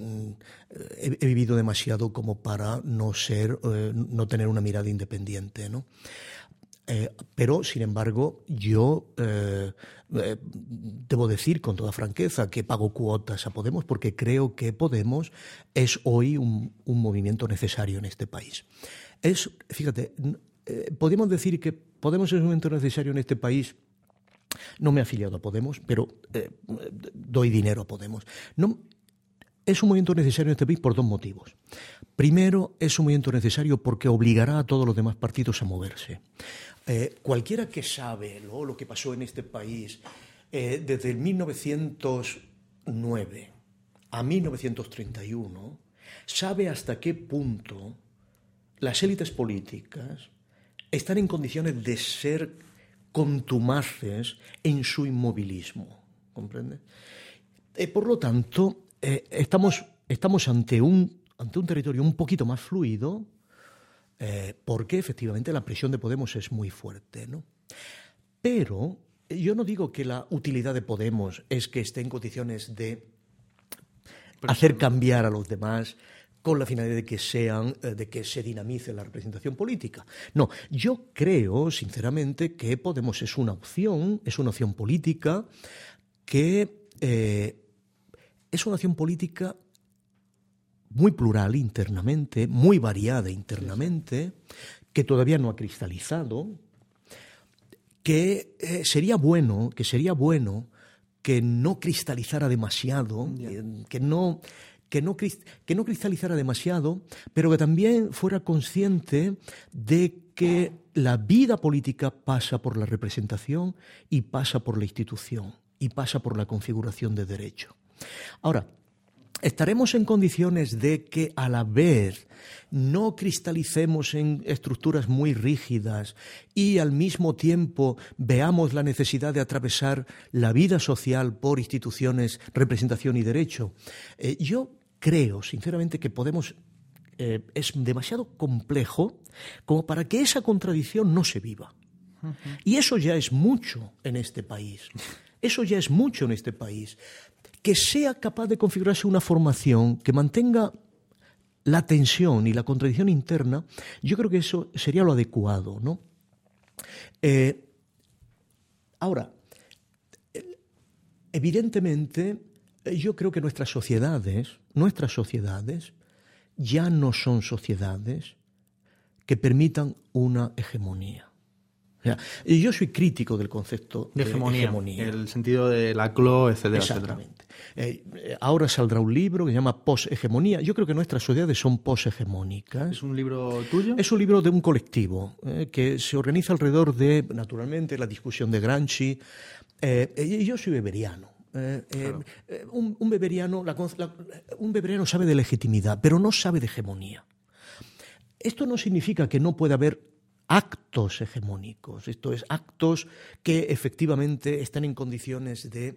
he, he vivido demasiado como para no ser, eh, no tener una mirada independiente, ¿no? Eh, pero, sin embargo, yo eh, eh, debo decir con toda franqueza que pago cuotas a Podemos porque creo que Podemos es hoy un, un movimiento necesario en este país. Es, fíjate, eh, podemos decir que Podemos es un movimiento necesario en este país. No me he afiliado a Podemos, pero eh, doy dinero a Podemos. No, es un movimiento necesario en este país por dos motivos. Primero, es un movimiento necesario porque obligará a todos los demás partidos a moverse. Eh, cualquiera que sabe ¿no? lo que pasó en este país eh, desde el mil novecientos nueve a mil novecientos treinta y uno sabe hasta qué punto las élites políticas están en condiciones de ser contumaces en su inmovilismo, ¿comprende? Eh, por lo tanto, eh, estamos, estamos ante un, ante un territorio un poquito más fluido, eh, porque efectivamente la presión de Podemos es muy fuerte, ¿no? Pero yo no digo que la utilidad de Podemos es que esté en condiciones de hacer cambiar a los demás con la finalidad de que sean, de que se dinamice la representación política. No, yo creo, sinceramente, que Podemos es una opción, es una opción política que eh, es una opción política muy plural internamente, muy variada internamente, que todavía no ha cristalizado, que eh, sería bueno, que sería bueno que no cristalizara demasiado, yeah. que, que no que no que no cristalizara demasiado, pero que también fuera consciente de que la vida política pasa por la representación y pasa por la institución y pasa por la configuración de derecho. Ahora, ¿estaremos en condiciones de que a la vez no cristalicemos en estructuras muy rígidas y al mismo tiempo veamos la necesidad de atravesar la vida social por instituciones, representación y derecho? Eh, yo creo, sinceramente, que podemos... Eh, es demasiado complejo como para que esa contradicción no se viva. Uh-huh. Y eso ya es mucho en este país. Eso ya es mucho en este país. Que sea capaz de configurarse una formación que mantenga la tensión y la contradicción interna, yo creo que eso sería lo adecuado, ¿no? Eh, ahora, evidentemente, yo creo que nuestras sociedades, nuestras sociedades ya no son sociedades que permitan una hegemonía. O sea, yo soy crítico del concepto de, de hegemonía, hegemonía. El sentido de la clo, etcétera, Exactamente. etcétera. Eh, ahora saldrá un libro que se llama Poshegemonía. Yo creo que nuestras sociedades son poshegemónicas. ¿Es un libro tuyo? Es un libro de un colectivo eh, que se organiza alrededor de, naturalmente, la discusión de Gramsci. Eh, yo soy weberiano. Eh, claro. eh, un, un, weberiano, la, la, un weberiano sabe de legitimidad, pero no sabe de hegemonía. Esto no significa que no pueda haber actos hegemónicos, esto es, actos que efectivamente están en condiciones de,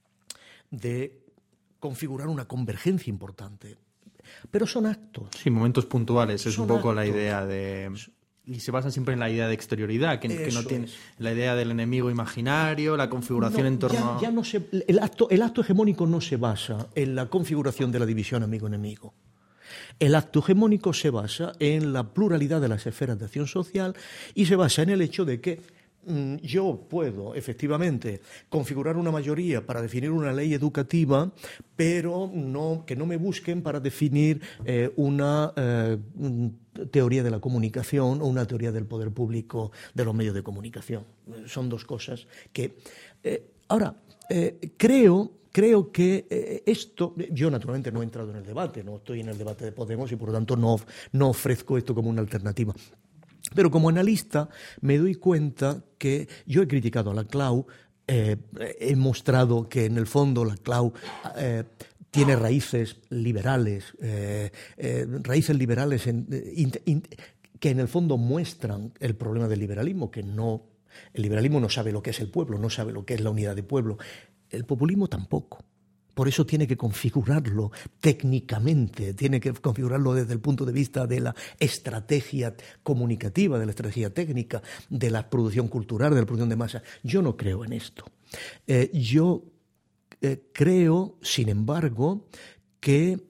de configurar una convergencia importante. Pero son actos. Sí, momentos puntuales, es un poco actos. La idea de... Y se basa siempre en la idea de exterioridad, que, que no tiene es. La idea del enemigo imaginario, la configuración no, en torno ya, ya no se, el, acto, el acto hegemónico no se basa en la configuración de la división amigo-enemigo. El acto hegemónico se basa en la pluralidad de las esferas de acción social y se basa en el hecho de que mmm, yo puedo efectivamente configurar una mayoría para definir una ley educativa, pero no, que no me busquen para definir eh, una eh, teoría de la comunicación o una teoría del poder público de los medios de comunicación. Son dos cosas que... Eh, ahora, eh, creo... Creo que eh, esto, yo naturalmente no he entrado en el debate, no estoy en el debate de Podemos y por lo tanto no, no ofrezco esto como una alternativa. Pero como analista me doy cuenta que yo he criticado a la CLAU, eh, he mostrado que en el fondo la CLAU eh, tiene raíces liberales, eh, eh, raíces liberales en, in, in, que en el fondo muestran el problema del liberalismo, que no, el liberalismo no sabe lo que es el pueblo, no sabe lo que es la unidad de pueblo. El populismo tampoco. Por eso tiene que configurarlo técnicamente, tiene que configurarlo desde el punto de vista de la estrategia comunicativa, de la estrategia técnica, de la producción cultural, de la producción de masa. Yo no creo en esto. Eh, yo eh, creo, sin embargo, que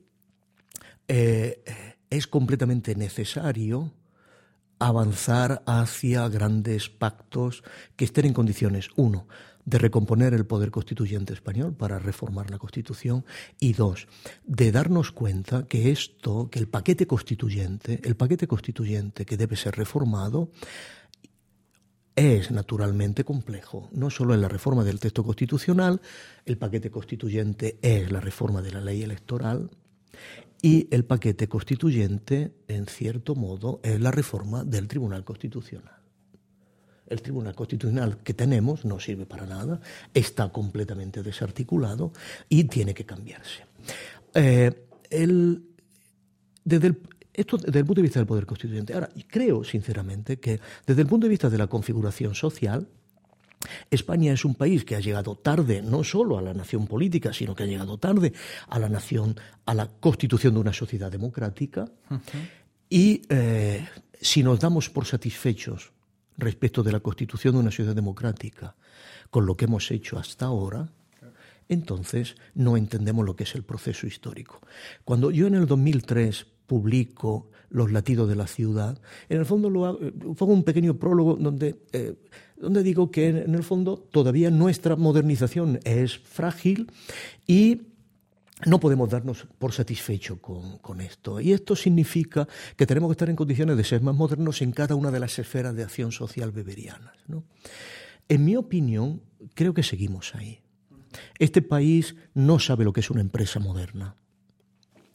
eh, es completamente necesario avanzar hacia grandes pactos que estén en condiciones, uno, de recomponer el poder constituyente español para reformar la Constitución y dos, de darnos cuenta que esto, que el paquete constituyente, el paquete constituyente que debe ser reformado es naturalmente complejo. No solo en la reforma del texto constitucional, el paquete constituyente es la reforma de la ley electoral y el paquete constituyente, en cierto modo, es la reforma del Tribunal Constitucional. El Tribunal Constitucional que tenemos no sirve para nada, está completamente desarticulado y tiene que cambiarse. Eh, el, desde el, esto desde el punto de vista del poder constituyente. Ahora, creo sinceramente que desde el punto de vista de la configuración social, España es un país que ha llegado tarde no solo a la nación política, sino que ha llegado tarde a la nación, a la constitución de una sociedad democrática. Uh-huh. Y eh, si nos damos por satisfechos respecto de la constitución de una sociedad democrática con lo que hemos hecho hasta ahora, entonces no entendemos lo que es el proceso histórico. Cuando yo en el dos mil tres publico Los latidos de la ciudad, en el fondo lo hago, pongo un pequeño prólogo donde, eh, donde digo que en el fondo todavía nuestra modernización es frágil y no podemos darnos por satisfecho con, con esto. Y esto significa que tenemos que estar en condiciones de ser más modernos en cada una de las esferas de acción social weberianas, ¿no? En mi opinión, creo que seguimos ahí. Este país no sabe lo que es una empresa moderna.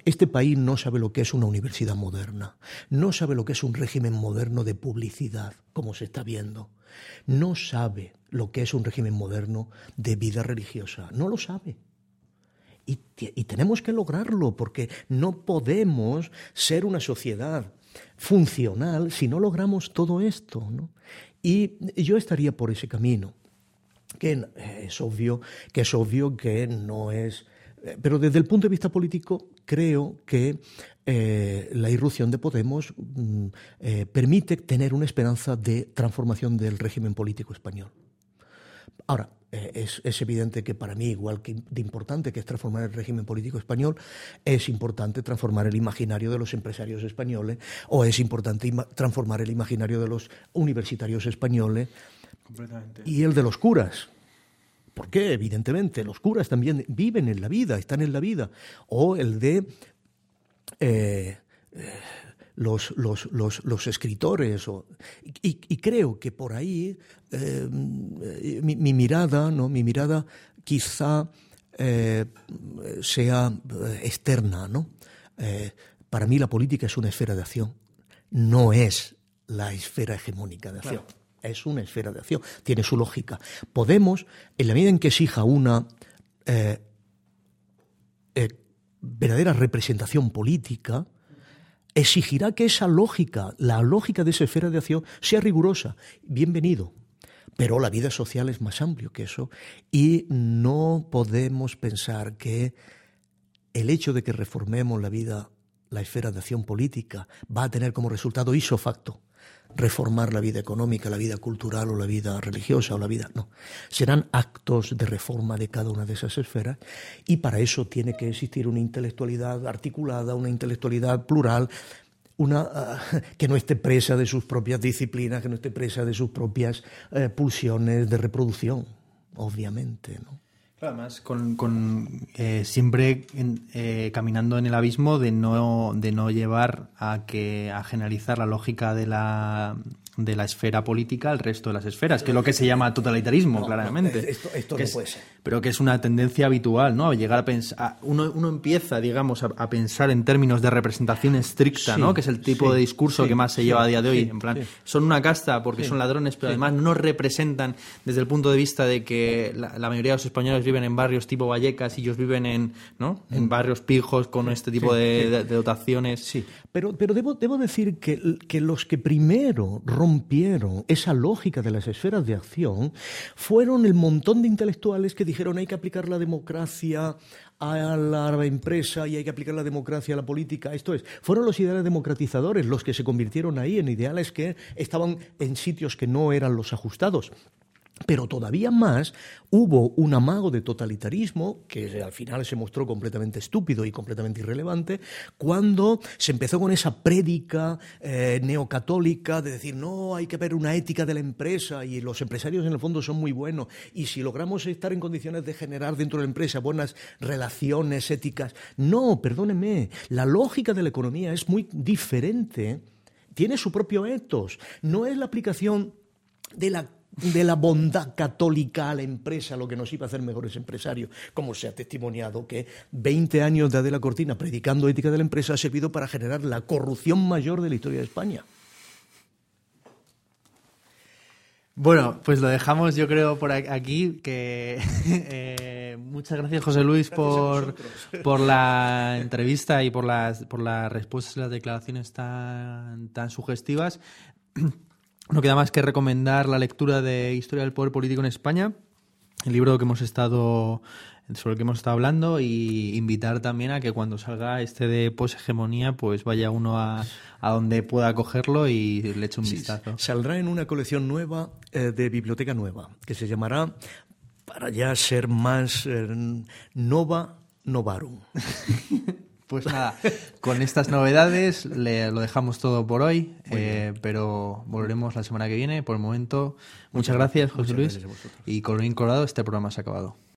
Este país no sabe lo que es una universidad moderna, no sabe lo que es un régimen moderno de publicidad, como se está viendo, no sabe lo que es un régimen moderno de vida religiosa, no lo sabe. Y, y tenemos que lograrlo, porque no podemos ser una sociedad funcional si no logramos todo esto, ¿no? Y yo estaría por ese camino, que es obvio que, es obvio que no es... Pero desde el punto de vista político, creo que eh, la irrupción de Podemos mm, eh, permite tener una esperanza de transformación del régimen político español. Ahora, eh, es, es evidente que para mí, igual que de importante que es transformar el régimen político español, es importante transformar el imaginario de los empresarios españoles, o es importante ima- transformar el imaginario de los universitarios españoles y el de los curas. ¿Por qué? Evidentemente, los curas también viven en la vida, están en la vida. O el de eh, eh, los, los, los, los escritores. O, y, y creo que por ahí eh, mi, mi mirada, ¿no? Mi mirada quizá eh, sea externa, ¿no? Eh, para mí la política es una esfera de acción, no es la esfera hegemónica de acción. Claro. Es una esfera de acción, tiene su lógica. Podemos, en la medida en que exija una eh, eh, verdadera representación política, exigirá que esa lógica, la lógica de esa esfera de acción, sea rigurosa. Bienvenido. Pero la vida social es más amplio que eso y no podemos pensar que el hecho de que reformemos la vida, la esfera de acción política, va a tener como resultado ipso facto reformar la vida económica, la vida cultural o la vida religiosa o la vida... No, serán actos de reforma de cada una de esas esferas y para eso tiene que existir una intelectualidad articulada, una intelectualidad plural, una uh, que no esté presa de sus propias disciplinas, que no esté presa de sus propias uh, pulsiones de reproducción, obviamente, ¿no? Además, con, con eh, siempre en, eh, caminando en el abismo de no de no llevar a que a generalizar la lógica de la de la esfera política al resto de las esferas, que es lo que se llama totalitarismo, no, claramente. No, esto esto no es, puede ser. Pero que es una tendencia habitual, ¿no? Llegar a pensar, a, uno, uno empieza, digamos, a, a pensar en términos de representación estricta, sí, ¿no? Que es el tipo sí, de discurso sí, que más se sí, lleva a día de hoy. Sí, en plan, sí. Son una casta porque sí, son ladrones, pero sí, además no representan desde el punto de vista de que la, la mayoría de los españoles viven en barrios tipo Vallecas y ellos viven en, ¿no? En barrios pijos con este tipo sí, de, sí. De, de dotaciones. Sí, pero, pero debo, debo decir que, que los que primero rompieron esa lógica de las esferas de acción fueron el montón de intelectuales que dijeron hay que aplicar la democracia a la empresa y hay que aplicar la democracia a la política. Esto es, fueron los ideales democratizadores los que se convirtieron ahí en ideales que estaban en sitios que no eran los ajustados. Pero todavía más hubo un amago de totalitarismo que al final se mostró completamente estúpido y completamente irrelevante cuando se empezó con esa prédica eh, neocatólica de decir no, hay que ver una ética de la empresa y los empresarios en el fondo son muy buenos y si logramos estar en condiciones de generar dentro de la empresa buenas relaciones éticas. No, perdónenme, la lógica de la economía es muy diferente, tiene su propio ethos, no es la aplicación de la de la bondad católica a la empresa, lo que nos iba a hacer mejores empresarios, como se ha testimoniado que veinte años de Adela Cortina predicando ética de la empresa ha servido para generar la corrupción mayor de la historia de España. Bueno, pues lo dejamos yo creo por aquí, que eh, muchas gracias José Luis gracias por, por la entrevista y por las, por las respuestas y las declaraciones tan, tan sugestivas. No queda más que recomendar la lectura de Historia del Poder Político en España, el libro que hemos estado sobre el que hemos estado hablando, y invitar también a que cuando salga este de poshegemonía pues vaya uno a, a donde pueda cogerlo y le eche un sí, vistazo. Saldrá en una colección nueva eh, de Biblioteca Nueva, que se llamará, para ya ser más eh, Nova Novarum. Pues nada, con estas novedades le, lo dejamos todo por hoy, eh, pero volveremos la semana que viene. Por el momento, muchas gracias, José Luis. Y colorín colorado, este programa se ha acabado.